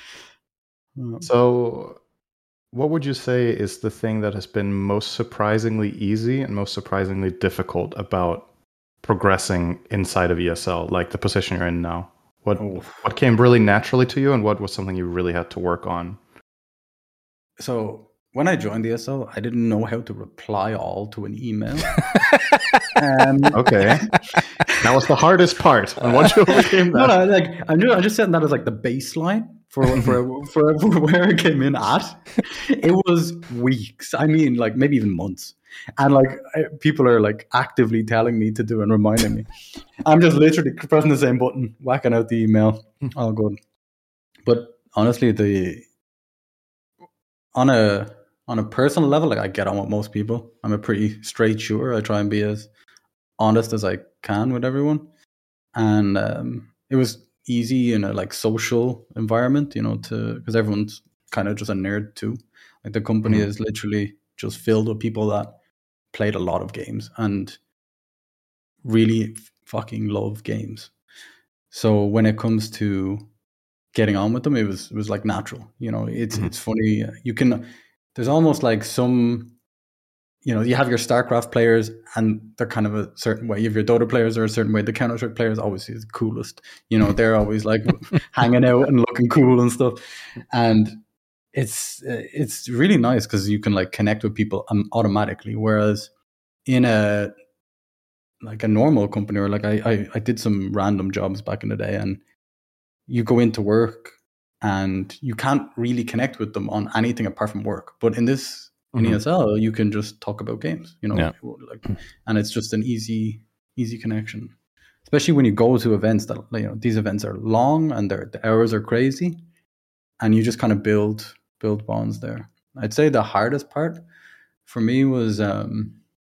So, what would you say is the thing that has been most surprisingly easy and most surprisingly difficult about progressing inside of E S L, like the position you're in now? What oh. what came really naturally to you, and what was something you really had to work on? So when I joined E S L, I didn't know how to reply all to an email. um, okay, that was the hardest part. And once you overcame that, no, no, like I'm just, I'm just saying that as like the baseline for for, for for where I came in at. It was weeks. I mean, like maybe even months. And like people are like actively telling me to do and reminding me. I'm just literally pressing the same button, whacking out the email. All good. But honestly, the on a on a personal level, like I get on with most people. I'm a pretty straight shooter. I try and be as honest as I can with everyone. And um, it was easy in a like social environment, you know, to because everyone's kind of just a nerd too. Like the company mm-hmm. is literally just filled with people that played a lot of games and really fucking love games. So when it comes to getting on with them, it was it was like natural. You know, it's mm-hmm. it's funny. You can there's almost like some, you know, you have your StarCraft players and they're kind of a certain way. You have your Dota players are a certain way. The Counter-Strike players obviously is the coolest. You know, they're always like hanging out and looking cool and stuff. And it's it's really nice because you can like connect with people um, automatically. Whereas in a like a normal company or like I, I I did some random jobs back in the day, and you go into work and you can't really connect with them on anything apart from work. But in this in mm-hmm. E S L, you can just talk about games, you know, yeah. like, and it's just an easy easy connection. Especially when you go to events that, you know, these events are long and they're, the hours are crazy, and you just kind of build build bonds there. I'd say the hardest part for me was um,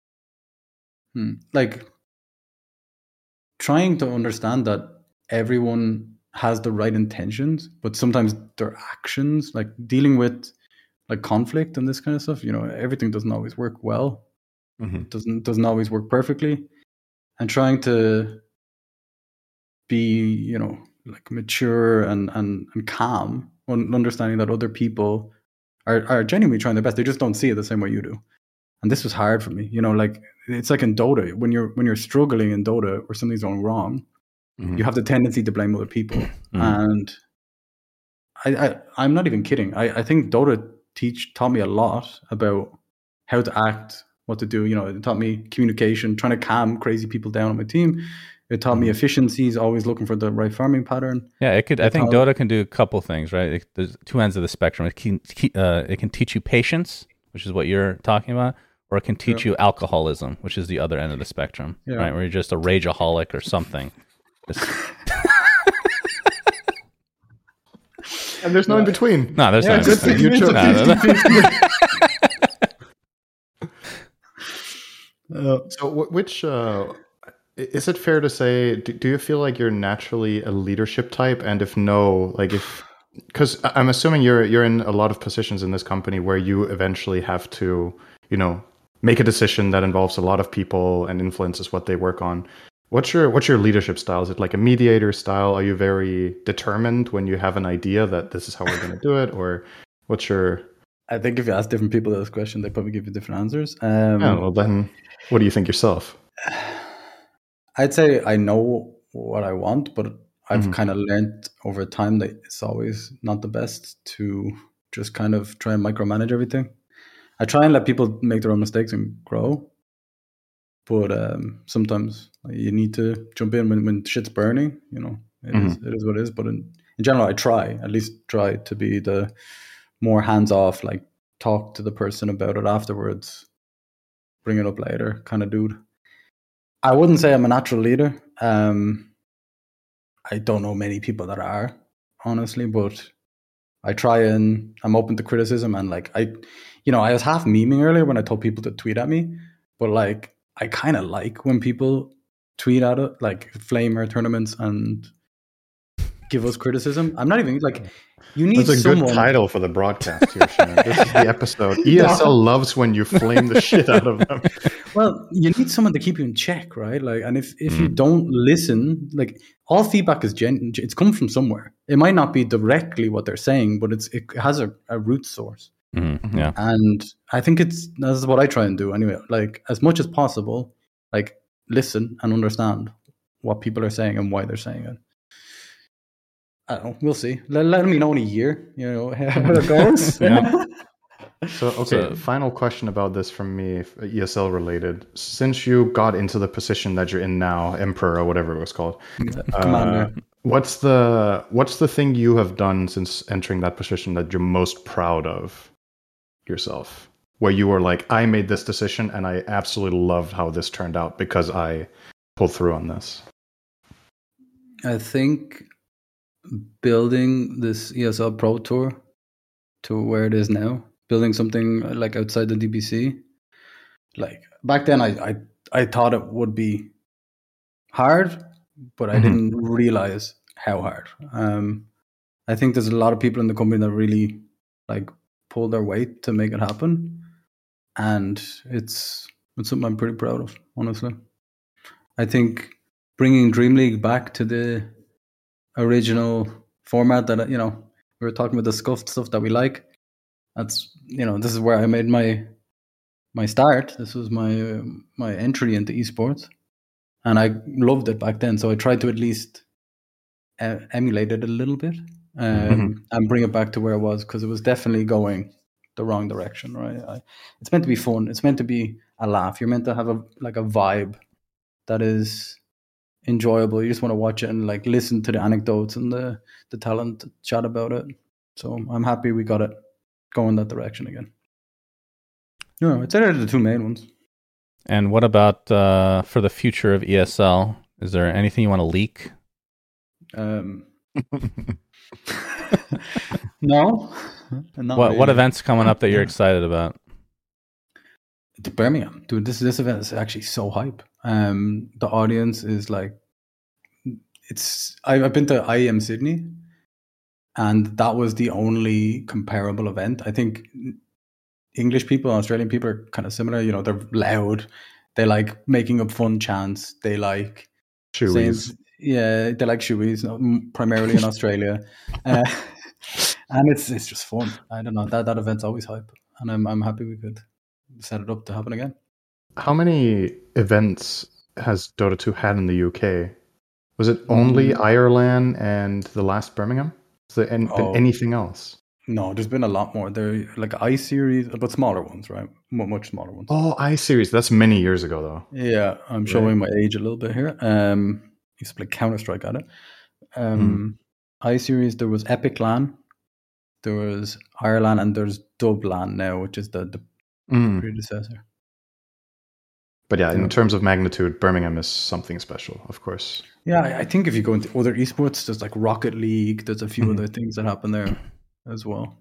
hmm, like trying to understand that everyone has the right intentions, but sometimes their actions, like dealing with like conflict and this kind of stuff, you know, everything doesn't always work well. Mm-hmm. It doesn't doesn't always work perfectly. And trying to be, you know, like mature and and, and calm, understanding that other people are, are genuinely trying their best. They just don't see it the same way you do. And this was hard for me. You know, like it's like in Dota, when you're when you're struggling in Dota or something's going wrong, mm-hmm. you have the tendency to blame other people. Mm-hmm. And I, I I'm not even kidding. I, I think Dota teach taught me a lot about how to act, what to do. You know, it taught me communication, trying to calm crazy people down on my team. It taught mm-hmm. me efficiencies, always looking for the right farming pattern. Yeah, it could. It I think taught, Dota can do a couple things, right? It, there's two ends of the spectrum. It can uh, it can teach you patience, which is what you're talking about, or it can teach yeah. you alcoholism, which is the other end of the spectrum, yeah. right? Where you're just a rageaholic or something. Just... and there's no yeah. in between. No, there's yeah, no in between. You chose uh, so, which uh, is it fair to say? Do, do you feel like you're naturally a leadership type? And if no, like if because I'm assuming you're you're in a lot of positions in this company where you eventually have to, you know, make a decision that involves a lot of people and influences what they work on. What's your what's your leadership style? Is it like a mediator style? Are you very determined when you have an idea that this is how we're going to do it, or what's your? I think if you ask different people this question, they probably give you different answers. Um, yeah, well, then what do you think yourself? I'd say I know what I want, but I've mm-hmm. kind of learned over time that it's always not the best to just kind of try and micromanage everything. I try and let people make their own mistakes and grow. But um, sometimes you need to jump in when, when shit's burning. You know, it, mm-hmm. is, it is what it is. But in, in general, I try, at least try to be the more hands-off, like talk to the person about it afterwards, bring it up later kind of dude. I wouldn't say I'm a natural leader. Um, I don't know many people that are, honestly, but I try and I'm open to criticism. And like, I, you know, I was half memeing earlier when I told people to tweet at me, but like, I kind of like when people tweet at it, like flame our tournaments and give us criticism. I'm not even like, you need That's a someone... good title for the broadcast here, Shannon. This is the episode. E S L loves when you flame the shit out of them. Well, you need someone to keep you in check, right? Like, and if, if mm. you don't listen, like all feedback is gen, it's come from somewhere. It might not be directly what they're saying, but it's it has a, a root source. Mm-hmm. Yeah, and I think it's that's what I try and do anyway. Like as much as possible, like listen and understand what people are saying and why they're saying it. I don't know. We'll see. Let, let me know in a year. You know how it goes. Yeah. So okay, so, final question about this from me, E S L related. Since you got into the position that you're in now, Emperor or whatever it was called, uh, what's the what's the thing you have done since entering that position that you're most proud of yourself, where you were like, I made this decision and I absolutely loved how this turned out because I pulled through on this? I think building this E S L Pro Tour to where it is now, building something like outside the D B C. Like back then I I, I thought it would be hard, but I mm-hmm. didn't realize how hard. Um, I think there's a lot of people in the company that really like pull their weight to make it happen, and it's it's something I'm pretty proud of, honestly. I think bringing Dream League back to the original format that, you know, we were talking about the scuffed stuff that we like. That's, you know, this is where I made my my start. This was my uh, my entry into esports, and I loved it back then. So I tried to at least uh, emulate it a little bit. Um, mm-hmm. and bring it back to where it was, because it was definitely going the wrong direction, right? I, it's meant to be fun. It's meant to be a laugh. You're meant to have a like a vibe that is enjoyable. You just want to watch it and like listen to the anecdotes and the the talent chat about it. So I'm happy we got it going that direction again. No, it's either the two main ones. And what about uh, for the future of E S L? Is there anything you want to leak? Um. No. What really. What events coming up that you're excited about? The Birmingham, dude. This this event is actually so hype. Um, the audience is like, it's. I've, I've been to I E M Sydney, and that was the only comparable event. I think English people, Australian people are kind of similar. You know, they're loud. They like making up fun chants. They like shoeies. Yeah, they like shoeies, primarily in Australia, uh, and it's it's just fun. I don't know, that that event's always hype, and I'm I'm happy we could set it up to happen again. How many events has Dota two had in the U K? Was it only mm. Ireland and the last Birmingham? Has there any, oh. been anything else? No, there's been a lot more. There like I Series, but smaller ones, right? Much smaller ones. Oh, I Series. That's many years ago, though. Yeah, I'm showing right. my age a little bit here. Um. Used to play Counter-Strike at it. Um, mm. I Series, there was Epic LAN, there was Ireland, and there's Dub LAN now, which is the, the mm. predecessor. But yeah, in terms of magnitude, Birmingham is something special, of course. Yeah, I, I think if you go into other esports, there's like Rocket League, there's a few mm. other things that happen there as well.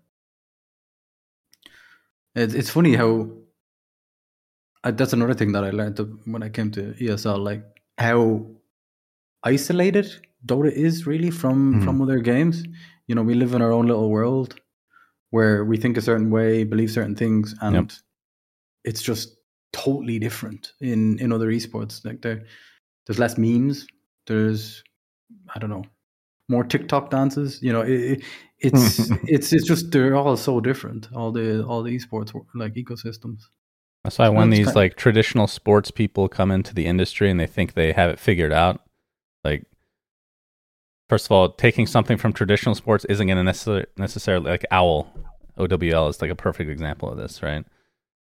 It, it's funny how, I, that's another thing that I learned when I came to E S L, like how isolated Dota is really from mm. from other games. You know, we live in our own little world where we think a certain way, believe certain things, and yep. it's just totally different in in other esports. Like there there's less memes, there's I don't know, more TikTok dances. You know, it, it, it's it's it's just they're all so different, all the all the esports like ecosystems. That's why when these like traditional sports people come into the industry and they think they have it figured out. Like, first of all, taking something from traditional sports isn't going to necessarily, necessarily, like OWL, O W L is like a perfect example of this, right?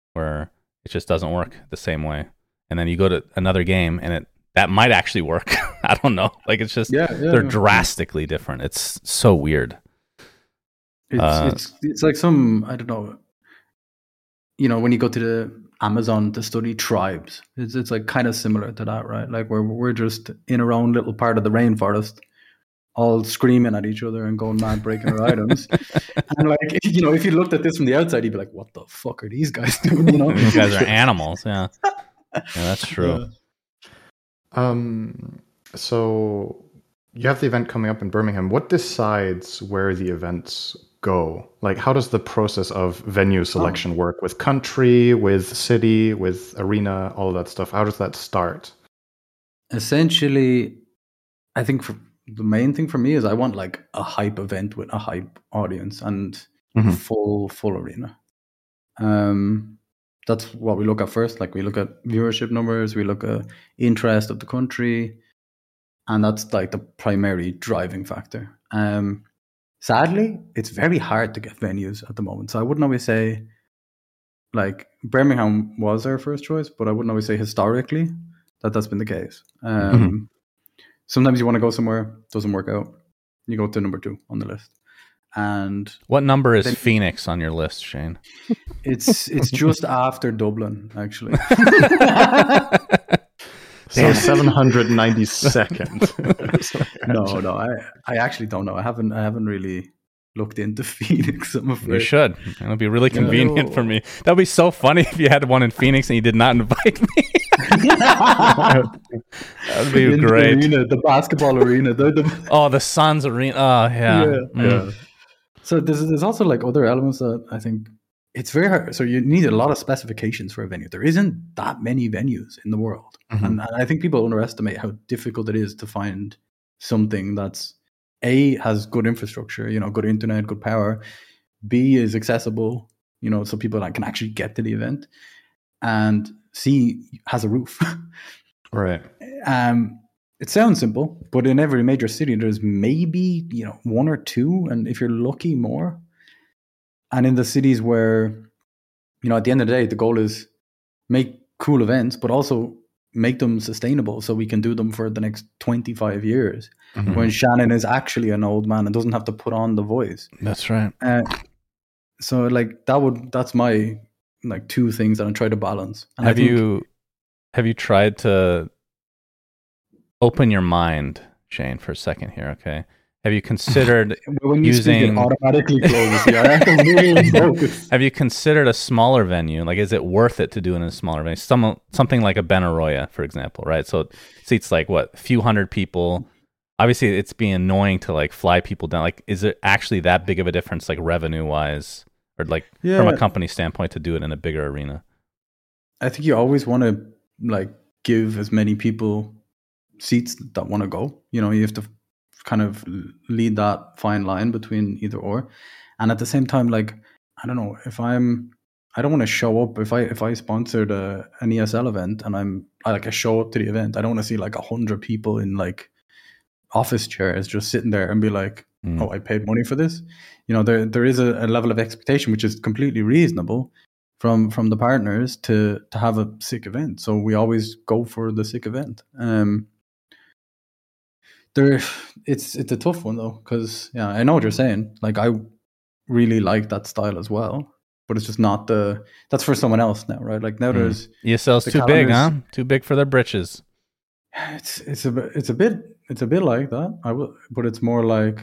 where it just doesn't work the same way. And then you go to another game and it that might actually work. I don't know. Like it's just Yeah, yeah, they're yeah. drastically different. It's so weird. It's Uh, it's it's like some I don't know. You know, when you go to the Amazon to study tribes, it's it's like kind of similar to that, right? Like where we're just in our own little part of the rainforest, all screaming at each other and going mad, breaking our items. And like you know, if you looked at this from the outside, you'd be like, "What the fuck are these guys doing?" You know, These guys are animals. Yeah, yeah, that's true. Yeah. Um, so you have the event coming up in Birmingham. What decides where the events go? Like, how does the process of venue selection work with country, with city, with arena, all of that stuff? How does that start? Essentially, I think for, the main thing for me is I want like a hype event with a hype audience and Mhm. full full arena. Um, that's what we look at first. Like we look at viewership numbers, we look at interest of the country, and that's like the primary driving factor. Um, sadly, it's very hard to get venues at the moment. So I wouldn't always say like Birmingham was our first choice, but I wouldn't always say historically that that's been the case. Um, Mhm. Sometimes you want to go somewhere, doesn't work out. You go to number two on the list. And What number is Then- Phoenix on your list, Shane? it's it's just after Dublin, actually. So seven hundred ninety-second. no, no, I, I actually don't know. I haven't I haven't really looked into Phoenix, I'm afraid. You should. It would be really convenient for me. That would be so funny if you had one in Phoenix and you did not invite me. That would be In the great. arena, the basketball arena. The, the, Oh, the Suns arena. Oh, yeah. Yeah, Mm. yeah. So there's there's also like other elements that I think it's very hard. So you need a lot of specifications for a venue. There isn't that many venues in the world, Mhm. and, and I think people underestimate how difficult it is to find something that's A, has good infrastructure, you know, good internet, good power. B, is accessible, you know, so people that can actually get to the event, and C, has a roof. Right. Um, it sounds simple, but in every major city, there's maybe, you know, one or two, and if you're lucky, more. And in the cities where, you know, at the end of the day, the goal is make cool events, but also make them sustainable so we can do them for the next twenty-five years Mhm. when Shannon is actually an old man and doesn't have to put on the voice. That's right. Uh, so like that would, that's my like two things that I try to balance. And I Have think- you have you tried to open your mind, Shane, for a second here, okay? Have you considered when you speak, using- it automatically closes. Yeah, I have to really focus. have you considered a smaller venue? Like, is it worth it to do it in a smaller venue? Some something like a Benaroya, for example, right? So it seats like what, a few hundred people. Obviously, it's being annoying to like fly people down. Like, is it actually that big of a difference, like revenue wise, or like from Yeah. a company standpoint, to do it in a bigger arena? I think you always want to like give as many people seats that want to go. You know, you have to kind of lead that fine line between either or. And at the same time, like, I don't know, if I'm, I don't want to show up. If I if I sponsored a, an E S L event and I'm I, like I show up to the event, I don't want to see like a hundred people in like office chairs just sitting there and be like, Mm. oh, I paid money for this. You know, there there is a, a level of expectation which is completely reasonable from from the partners to to have a sick event. So we always go for the sick event. Um, there, it's it's a tough one though, because yeah, I know what you're saying. Like I really like that style as well, but it's just not the. That's for someone else now, right? Like now Mm. there's E S L's the too big, huh? calendars- Too big for their britches. it's it's a bit- it's a bit it's a bit like that. I will, but it's more like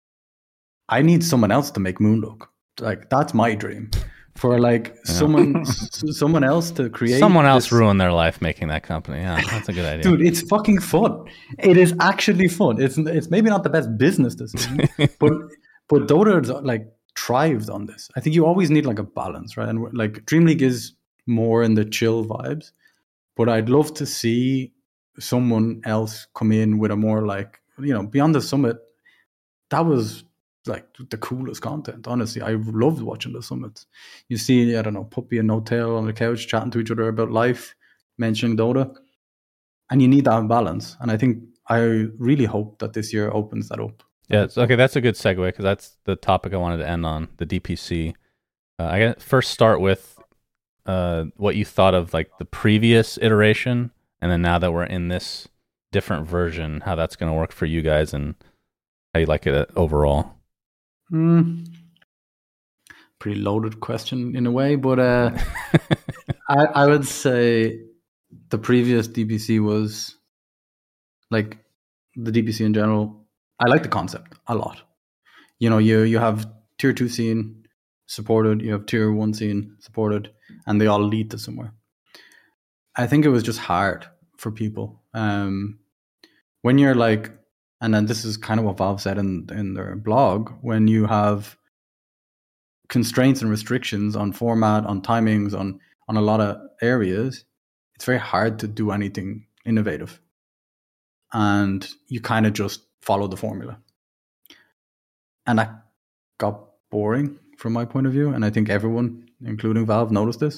I need someone else to make Moondog. Like that's my dream for like someone s- someone else to create. Someone else this- ruined their life making that company. Yeah, that's a good idea. Dude, it's fucking fun. It is actually fun. It's it's maybe not the best business decision, but but Dota's like thrived on this. I think you always need like a balance, right? And like Dream League is more in the chill vibes, but I'd love to see someone else come in with a more like, you know, Beyond the Summit. That was like the coolest content. Honestly, I loved watching the summits. You see, I don't know, Puppy and No Tail on the couch chatting to each other about life, mentioning Dota, and you need that balance. And I think I really hope that this year opens that up. Yeah, it's- okay, that's a good segue because that's the topic I wanted to end on, the D P C. Uh, I got first start with uh, what you thought of like the previous iteration, and then now that we're in this different version, how that's going to work for you guys and how you like it overall. Mm. Pretty loaded question in a way, but uh, I, I would say the previous D B C was like the D B C in general. I like the concept a lot. You know, you you have tier two scene supported, you have tier one scene supported, and they all lead to somewhere. I think it was just hard for people um, when you're like, and then this is kind of what Valve said in in their blog, when you have constraints and restrictions on format, on timings, on on a lot of areas, it's very hard to do anything innovative. And you kind of just follow the formula. And that got boring from my point of view. And I think everyone, including Valve, noticed this.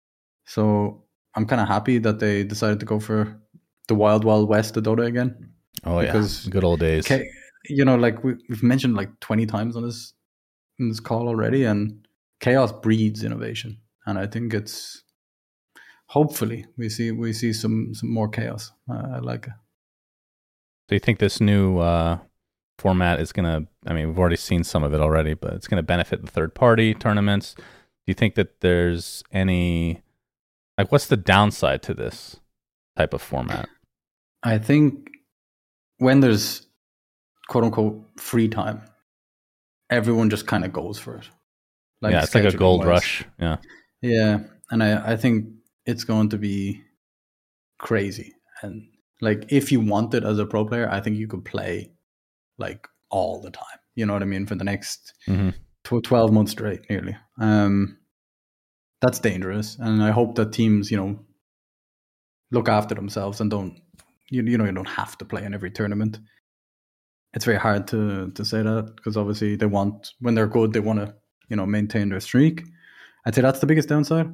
So I'm kind of happy that they decided to go for the Wild Wild West of Dota again. Oh, because yeah. Good old days. Okay, you know, like we, we've mentioned like twenty times on this in this call already, and chaos breeds innovation. And I think it's hopefully we see we see some some more chaos. Uh, I like it. Do you think this new uh, format is going to, I mean, we've already seen some of it already, but it's going to benefit the third party tournaments? Do you think that there's any, like, what's the downside to this type of format? I think when there's quote unquote free time, everyone just kind of goes for it. Like yeah, it's like a gold rush. Yeah. Yeah. And I, I think it's going to be crazy. And like, if you want it as a pro player, I think you could play like all the time. You know what I mean? For the next mm-hmm. twelve months straight, nearly. Um, that's dangerous. And I hope that teams, you know, look after themselves and don't, you, you know, you don't have to play in every tournament. It's very hard to, to say that because obviously they want, when they're good, they want to, you know, maintain their streak. I'd say that's the biggest downside.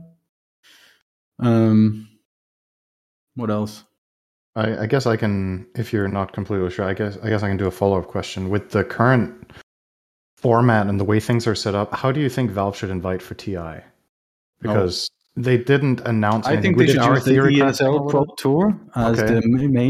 Um, what else? I, I guess I can, if you're not completely sure, I guess I guess I can do a follow-up question. With the current format and the way things are set up, how do you think Valve should invite for T I? Because oh. they didn't announce anything. I think they should use the E S L Pro Tour as okay. the main.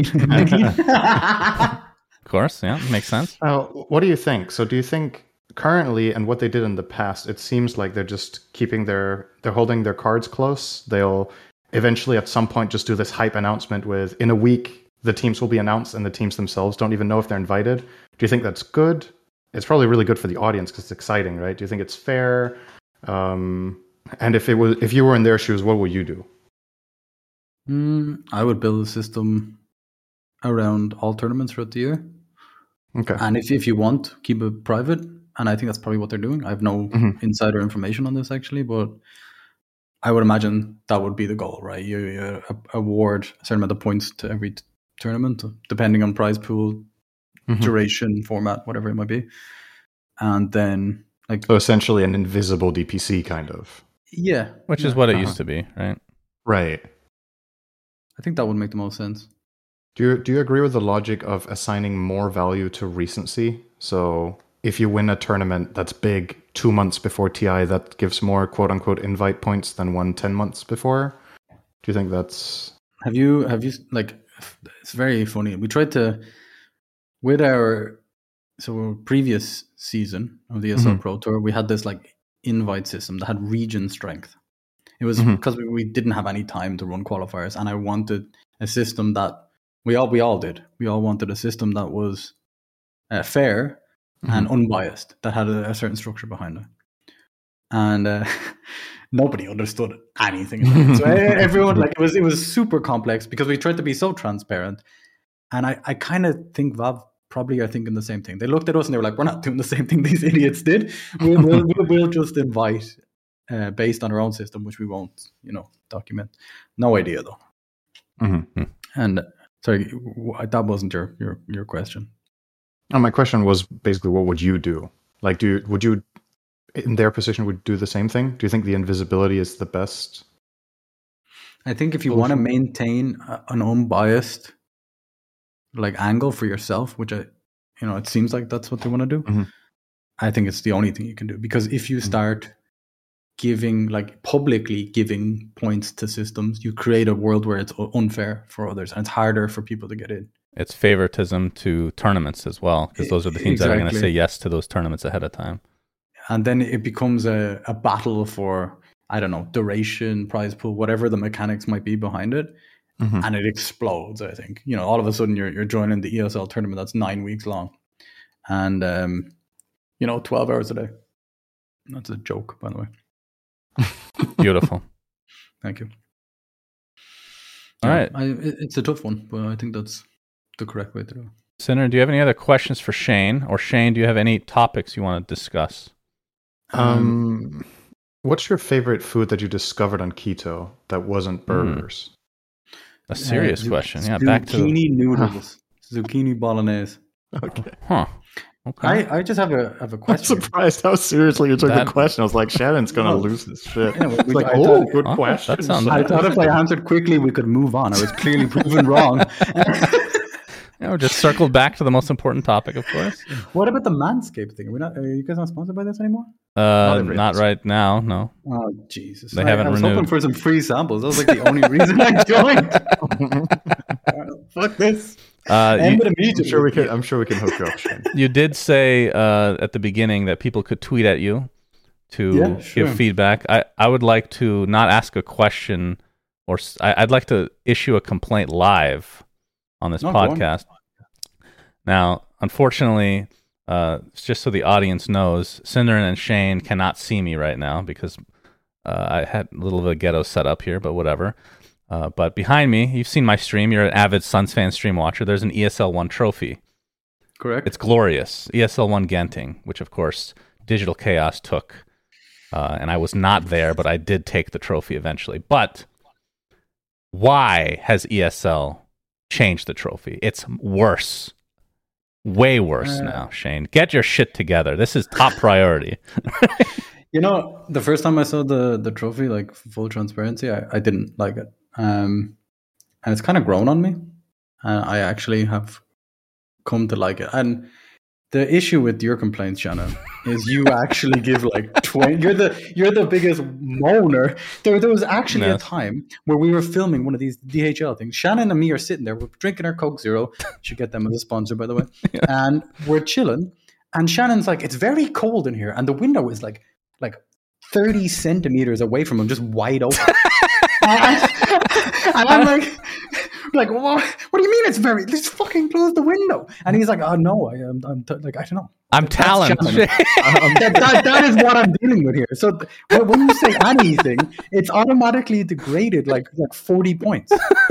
Of course, yeah, makes sense. Uh, what do you think? So do you think currently and what they did in the past, it seems like they're just keeping their, they're holding their cards close. They'll eventually at some point just do this hype announcement with, in a week, the teams will be announced and the teams themselves don't even know if they're invited. Do you think that's good? It's probably really good for the audience because it's exciting, right? Do you think it's fair? Um, and if it was, if you were in their shoes, what would you do? Mm, I would build a system around all tournaments throughout the year. Okay. And if, if you want, keep it private. And I think that's probably what they're doing. I have no mm-hmm. insider information on this actually, but I would imagine that would be the goal, right? You, you award a certain amount of points to every t- tournament, depending on prize pool, mm-hmm. duration, format, whatever it might be. And then, like, so essentially an invisible D P C kind of. Yeah. Which yeah. is what it uh-huh. used to be, right? Right. I think that would make the most sense. Do you, do you agree with the logic of assigning more value to recency? So if you win a tournament that's big two months before T I, that gives more quote-unquote invite points than one ten months before? Do you think that's... Have you, have you like, it's very funny. We tried to, with our, so our previous season of the E S L mm-hmm. Pro Tour, we had this like invite system that had region strength. It was mm-hmm. because we, we didn't have any time to run qualifiers, and I wanted a system that we all we all did. We all wanted a system that was uh, fair mm-hmm. and unbiased, that had a, a certain structure behind it. And uh, nobody understood anything about it. So everyone, like, it was it was super complex because we tried to be so transparent. And I, I kind of think Valve probably are thinking the same thing. They looked at us and they were like, we're not doing the same thing these idiots did. We'll, we'll, we'll, we'll just invite uh, based on our own system, which we won't, you know, document. No idea, though. Mm-hmm. And sorry, that wasn't your, your, your question. Oh, my question was basically, what would you do? Like, do you, would you, in their position, would do the same thing? Do you think the invisibility is the best? I think if you want to maintain an unbiased like angle for yourself, which I, you know, it seems like that's what they want to do. Mm-hmm. I think it's the only thing you can do, because if you start giving, like publicly giving points to systems, you create a world where it's unfair for others and it's harder for people to get in. It's favoritism to tournaments as well, because those are the teams exactly. that are going to say yes to those tournaments ahead of time. And then it becomes a, a battle for, I don't know, duration, prize pool, whatever the mechanics might be behind it. Mm-hmm. And it explodes, I think. You know, all of a sudden you're you're joining the E S L tournament that's nine weeks long. And, um, you know, twelve hours a day. That's a joke, by the way. Beautiful. Thank you. All yeah, right. I, it, it's a tough one, but I think that's the correct way to do it. Sinner, do you have any other questions for Shane? Or Shane, do you have any topics you want to discuss? Um, what's your favorite food that you discovered on keto that wasn't burgers? Mm. A serious uh, question. Yeah, zucchini back to zucchini noodles, huh. zucchini bolognese. Okay. Huh. Okay. I, I just have a have a question. I'm surprised how seriously you took that, the question. I was like, Shannon's going to no. lose this shit. Yeah, we, it's we, like, I oh, thought, good oh, question. That sounds I thought if I answered quickly, we could move on. I was clearly proven wrong. Yeah, we just circled back to the most important topic, of course. What about the Manscaped thing? Are, we not, are you guys not sponsored by this anymore? Uh, not, not right now, no. Oh, Jesus. They I, haven't I was renewed. hoping for some free samples. That was like the only reason I joined. Fuck this. Uh, End you, it I'm sure we can. I'm sure we can hook you up, Shane. You did say uh, at the beginning that people could tweet at you to yeah, sure. give feedback. I, I would like to not ask a question, or I, I'd like to issue a complaint live on this no, podcast. Now, unfortunately, uh, just so the audience knows, Cinder and Shane cannot see me right now because uh, I had a little bit of a ghetto set up here, but whatever. Uh, but behind me, you've seen my stream. You're an avid Suns fan stream watcher. There's an E S L one trophy. Correct. It's glorious. E S L one Genting, which, of course, Digital Chaos took. Uh, and I was not there, but I did take the trophy eventually. But why has E S L changed the trophy? It's worse. Way worse uh, now, Shane. Get your shit together. This is top priority. You know, the first time I saw the, the trophy, like full transparency, I, I didn't like it. Um, and it's kind of grown on me. And I actually have come to like it. And the issue with your complaints, Shannon, is you actually give like twenty. You're the you're the biggest moaner. There, there was actually no. a time where we were filming one of these D H L things. Shannon and me are sitting there. We're drinking our Coke Zero. Should get them as a sponsor, by the way. Yeah. And we're chilling. And Shannon's like, "It's very cold in here," and the window is like like thirty centimeters away from him, just wide open. and, and I'm like. Like, what? What do you mean it's very? Just fucking close the window. And he's like, oh no, I am. I'm t- like, I don't know. I'm talent. um, that, that, that is what I'm dealing with here. So th- when you say anything, it's automatically degraded like like forty points.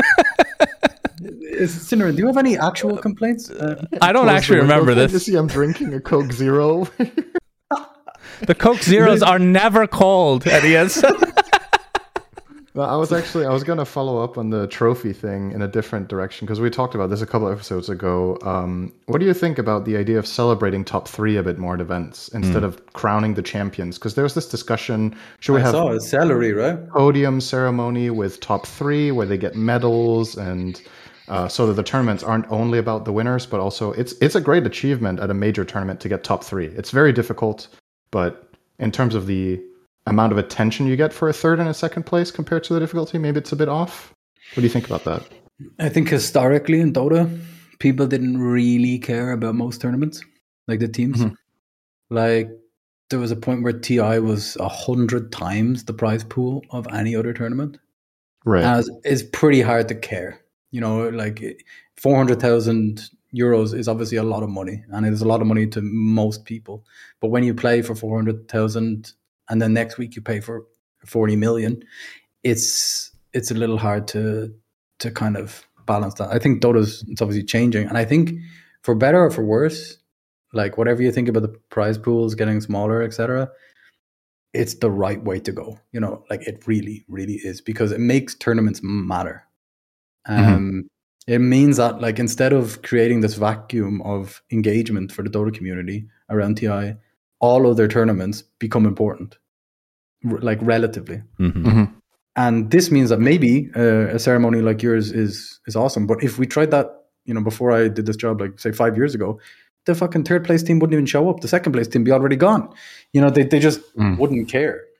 Sinner, do you have any actual complaints? Uh, I don't actually remember this. You see, I'm drinking a Coke Zero. The Coke Zeros are never cold at E S L. Well, I was actually I was going to follow up on the trophy thing in a different direction because we talked about this a couple of episodes ago. Um, what do you think about the idea of celebrating top three a bit more at events instead mm. of crowning the champions? Because there was this discussion: should we I have saw a salary, right? Podium ceremony with top three where they get medals and uh, so that the tournaments aren't only about the winners, but also it's it's a great achievement at a major tournament to get top three. It's very difficult, but in terms of the amount of attention you get for a third and a second place compared to the difficulty, maybe it's a bit off. What do you think about that? I think historically in Dota, people didn't really care about most tournaments, like the teams. Mm-hmm. Like there was a point where T I was a hundred times the prize pool of any other tournament. Right, as it's pretty hard to care. You know, like four hundred thousand euros is obviously a lot of money, and it is a lot of money to most people. But when you play for four hundred thousand. And then next week you pay for forty million, it's it's a little hard to to kind of balance that. I think Dota's it's obviously changing, and I think for better or for worse, like whatever you think about the prize pools getting smaller, et cetera, it's the right way to go. You know, like it really, really is because it makes tournaments matter. Um, mm-hmm. It means that like instead of creating this vacuum of engagement for the Dota community around T I. All of their tournaments become important, r- like relatively. Mm-hmm. Mm-hmm. And this means that maybe uh, a ceremony like yours is is awesome. But if we tried that, you know, before I did this job, like say five years ago, the fucking third place team wouldn't even show up. The second place team be already gone. You know, they they just mm. wouldn't care.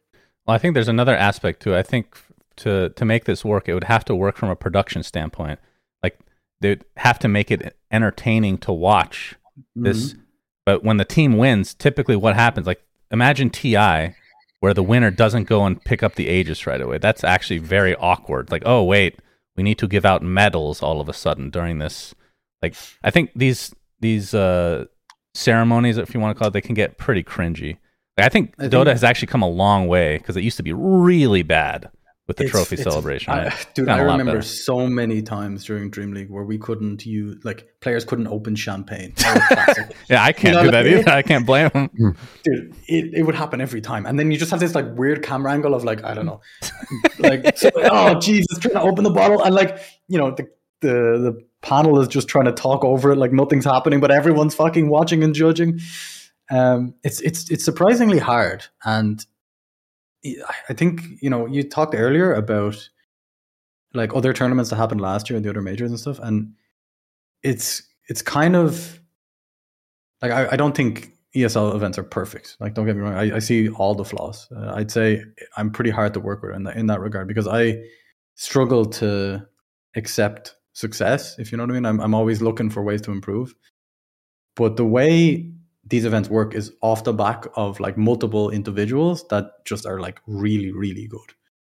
Well, I think there's another aspect to it. I think to to make this work, it would have to work from a production standpoint. Like they'd have to make it entertaining to watch this. Mm-hmm. But when the team wins, typically what happens? Like imagine T I, where the winner doesn't go and pick up the Aegis right away. That's actually very awkward. Like, oh wait, we need to give out medals all of a sudden during this. Like I think these these uh, ceremonies, if you want to call it, they can get pretty cringy. Like, I think I Dota think, has actually come a long way because it used to be really bad with the it's, trophy it's, celebration. I, right? Dude, I remember so many times during Dream League where we couldn't use, like, players couldn't open champagne. Yeah, I can't you know, do that either. I can't blame them. Dude, it, it would happen every time. And then you just have this, like, weird camera angle of, like, I don't know. like, so, oh, Jesus, trying to open the bottle. And, like, you know, the, the, the panel is just trying to talk over it like nothing's happening, but everyone's fucking watching and judging. Um, it's it's it's surprisingly hard, and I think you know you talked earlier about like other tournaments that happened last year and the other majors and stuff, and it's it's kind of like I, I don't think E S L events are perfect. Like don't get me wrong, I, I see all the flaws. Uh, I'd say I'm pretty hard to work with in that in that regard because I struggle to accept success. If you know what I mean, I'm I'm always looking for ways to improve, but the way these events work is off the back of like multiple individuals that just are like really, really good.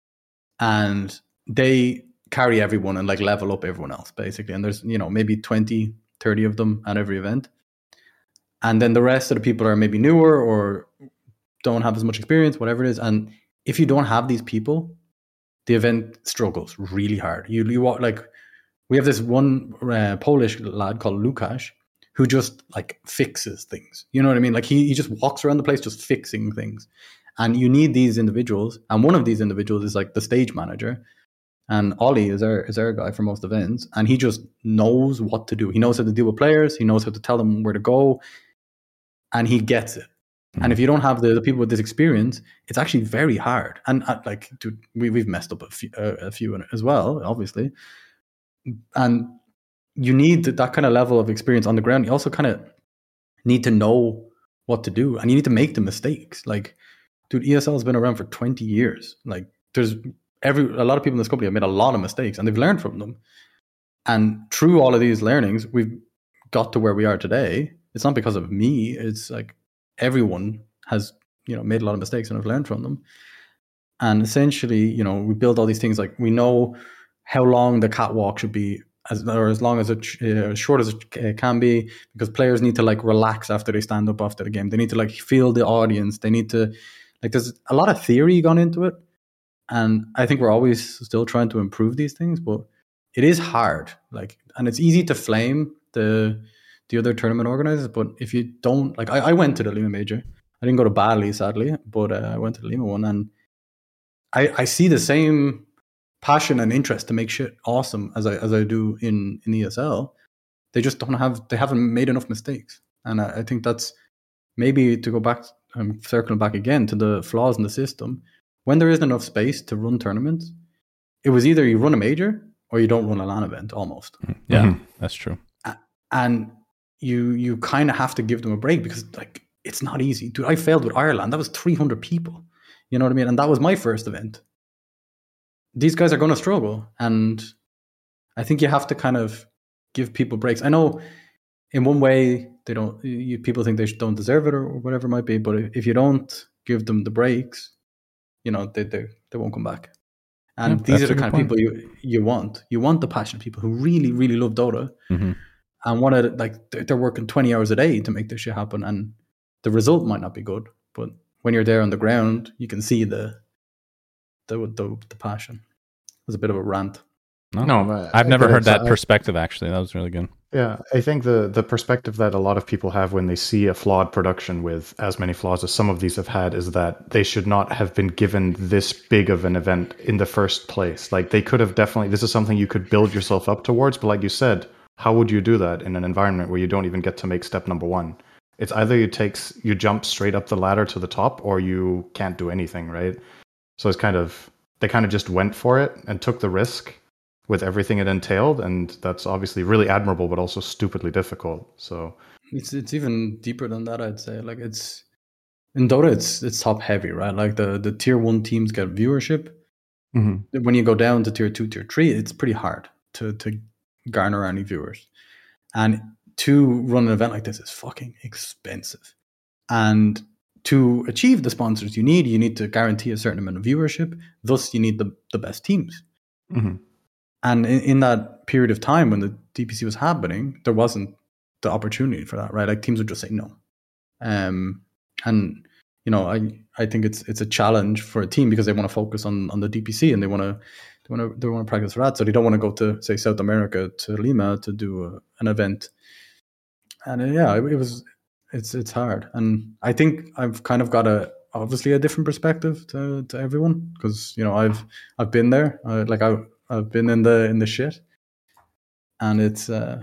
And they carry everyone and like level up everyone else basically. And there's, you know, maybe twenty, thirty of them at every event. And then the rest of the people are maybe newer or don't have as much experience, whatever it is. And if you don't have these people, the event struggles really hard. You, you like, we have this one uh, Polish lad called Lukasz, who just like fixes things. You know what I mean? Like he, he just walks around the place just fixing things. And you need these individuals. And one of these individuals is like the stage manager. And Ollie is our, is our guy for most events. And he just knows what to do. He knows how to deal with players. He knows how to tell them where to go. And he gets it. Mm-hmm. And if you don't have the, the people with this experience, it's actually very hard. And uh, like, dude, we, we've messed up a few, uh, a few as well, obviously. And you need that kind of level of experience on the ground. You also kind of need to know what to do, and you need to make the mistakes. Like, dude, E S L has been around for twenty years. Like, there's every a lot of people in this company have made a lot of mistakes, and they've learned from them. And through all of these learnings, we've got to where we are today. It's not because of me. It's like everyone has, you know, made a lot of mistakes and have learned from them. And essentially, you know, we build all these things. Like, we know how long the catwalk should be, as or as long as it uh, as short as it can be, because players need to like relax after they stand up after the game. They need to like feel the audience. They need to like there's a lot of theory gone into it, and I think we're always still trying to improve these things, but it is hard. Like, and it's easy to flame the the other tournament organizers, but if you don't like, I, I went to the Lima Major. I didn't go to Bali, sadly, but uh, I went to the Lima one, and I I see the same passion and interest to make shit awesome as I as I do in, in E S L. They just don't have they haven't made enough mistakes. And I, I think that's maybe to go back um, circling back again to the flaws in the system. When there isn't enough space to run tournaments, it was either you run a major or you don't run a LAN event almost. Yeah, mm-hmm. That's true. And you you kind of have to give them a break because like it's not easy. Dude, I failed with Ireland. That was three hundred people. You know what I mean? And that was my first event. These guys are going to struggle, and I think you have to kind of give people breaks. I know in one way they don't, you, people think they don't deserve it or whatever it might be, but if you don't give them the breaks, you know, they they, they won't come back. And yeah, these are the kind point. of people you you want. You want the passionate people who really, really love Dota mm-hmm. and want to, like, they're working twenty hours a day to make this shit happen, and the result might not be good, but when you're there on the ground, you can see the the the, the passion. It was a bit of a rant. No, no I've never heard that I, perspective, actually. That was really good. Yeah, I think the the perspective that a lot of people have when they see a flawed production with as many flaws as some of these have had is that they should not have been given this big of an event in the first place. Like, they could have definitely, this is something you could build yourself up towards, but like you said, how would you do that in an environment where you don't even get to make step number one? It's either you takes you jump straight up the ladder to the top, or you can't do anything, right? So it's kind of, they kind of just went for it and took the risk with everything it entailed, and that's obviously really admirable, but also stupidly difficult. So it's it's even deeper than that, I'd say. Like, it's in Dota, it's it's top heavy, right? Like the the tier one teams get viewership. Mm-hmm. When you go down to tier two, tier three, it's pretty hard to to garner any viewers. And to run an event like this is fucking expensive. And to achieve the sponsors you need, you need to guarantee a certain amount of viewership. Thus, you need the, the best teams. Mm-hmm. And in, in that period of time when the D P C was happening, there wasn't the opportunity for that, right? Like teams would just say no. Um, and you know, I I think it's it's a challenge for a team because they want to focus on, on the D P C and they want to they want to they want to practice for that. So they don't want to go to say South America to Lima to do a, an event. And uh, yeah, it, it was it's it's hard. And I think I've kind of got a obviously a different perspective to, to everyone because you know I've I've been there. Uh, like I I've been in the in the shit, and it's uh,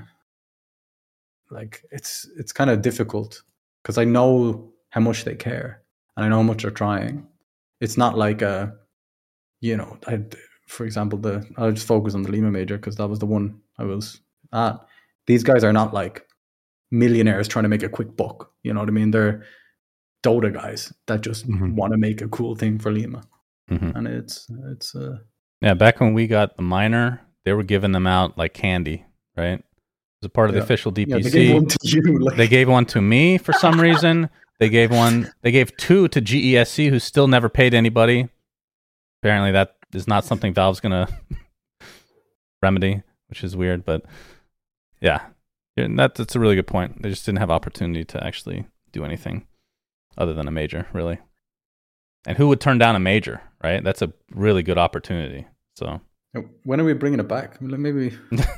like it's it's kind of difficult because I know how much they care and I know how much they're trying. It's not like a, you know, I, for example, the I'll just focus on the Lima Major because that was the one I was at. These guys are not like millionaires trying to make a quick buck. You know what I mean? They're Dota guys that just mm-hmm. want to make a cool thing for Lima, mm-hmm. and it's it's. Uh, yeah, back when we got the minor, they were giving them out like candy, right? As a part of yeah. the official D P C. Yeah, they gave one to you. Like... They gave one to me for some reason. They gave one. They gave two to G E S C, who still never paid anybody. Apparently, that is not something Valve's gonna remedy, which is weird. But yeah, that, that's a really good point. They just didn't have opportunity to actually do anything other than a major, really. And who would turn down a major, right? That's a really good opportunity. So when are we bringing it back? Maybe.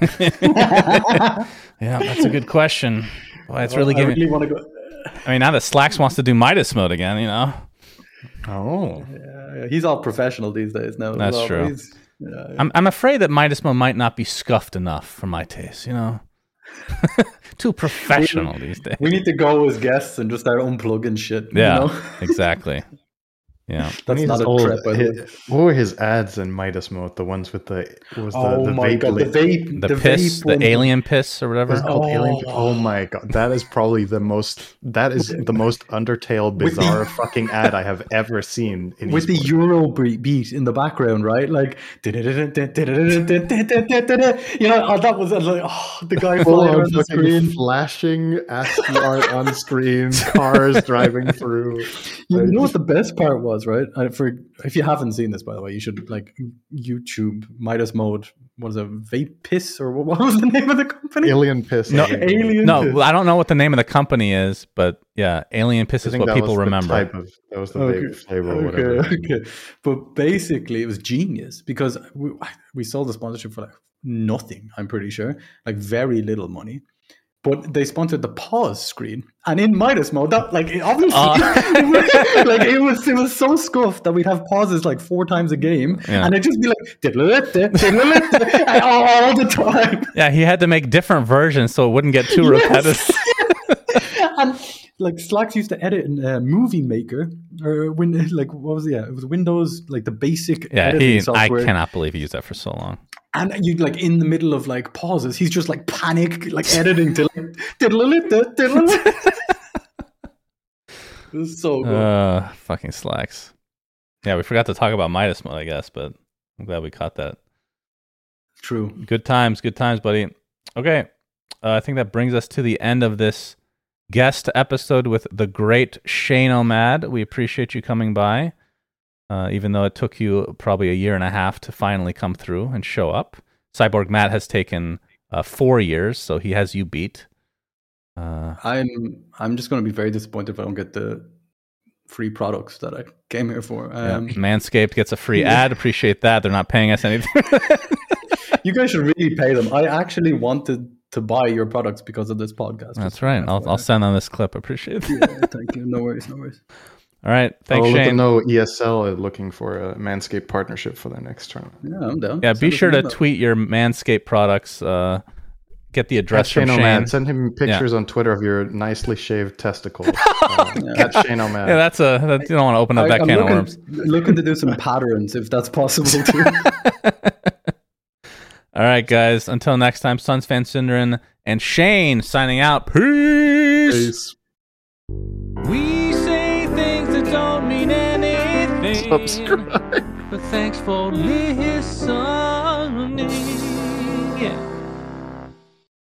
Yeah, that's a good question. Boy, it's really giving. I really want to go. I mean, now that Slacks wants to do Midas mode again, you know. Oh, yeah, he's all professional these days now. That's well. true. Yeah, yeah. I'm I'm afraid that Midas mode might not be scuffed enough for my taste, you know. Too professional we, these days. We need to go as guests and just start unplugging shit. Yeah, you know? Exactly. Yeah, that's not a old, trip. His, what were his ads in Midas mode? The ones with the what was the, oh the my vape, god, the vape, the, the piss, vape the alien piss or whatever. Oh. Alien, oh my god, that is probably the most. That is the most Undertale bizarre the, fucking ad I have ever seen. In with esports. The Euro beat in the background, right? Like, you know, oh, that was like, oh, the guy flying on the screen, flashing ASCII art on screen, cars driving through. You know what the best part was, right? I, for if you haven't seen this, by the way, you should like YouTube Midas mode. What is it? Vape Piss or what, what was the name of the company? Alien Piss. No, Alien no, Piss. I don't know what the name of the company is, but yeah, Alien Piss is what people remember. Type of, that was the okay. vape flavor or okay, whatever. Okay. But basically, it was genius because we we sold the sponsorship for like nothing. I'm pretty sure, like very little money. But they sponsored the pause screen, and in Midas mode, that like it obviously, uh. like it was it was so scuffed that we'd have pauses like four times a game, yeah. and it'd just be like all the time. Yeah, he had to make different versions so it wouldn't get too repetitive. And like Slacks used to edit in uh, Movie Maker, or when like what was it? Yeah, it was Windows, like the basic. Yeah, he. Software. I cannot believe he used that for so long. And you like in the middle of like pauses, he's just like panic, like editing to like it was so good. Uh, fucking Slacks. Yeah, we forgot to talk about Midas mode, I guess, but I'm glad we caught that. True. Good times, good times, buddy. Okay, uh, I think that brings us to the end of this guest episode with the great Shane O'Mad. We appreciate you coming by. Uh, even though it took you probably a year and a half to finally come through and show up. Cyborg Matt has taken uh, four years, so he has you beat. Uh, I'm I'm just going to be very disappointed if I don't get the free products that I came here for. Um, yeah. Manscaped gets a free ad. Appreciate that. They're not paying us anything. You guys should really pay them. I actually wanted to buy your products because of this podcast. That's right. I'll I'll send on this clip. Appreciate it. Yeah, thank you. No worries. No worries. All right, thanks, I'll Shane. let them know E S L is looking for a Manscaped partnership for their next tournament. Yeah, I'm down. Yeah, be sure to tweet your Manscaped products. Uh, get the address from Shane. O'Mad. Send him pictures yeah. on Twitter of your nicely shaved testicles. uh, yeah. That's Shane O'Mad. Yeah, that's a. That, you don't want to open up I, that I'm can looking, of worms. Looking to do some patterns if that's possible too. All right, guys. Until next time, Suns fan Synderen and Shane signing out. Peace. Peace. We say things don't mean anything. Subscribe. But thanks for listening. Yeah.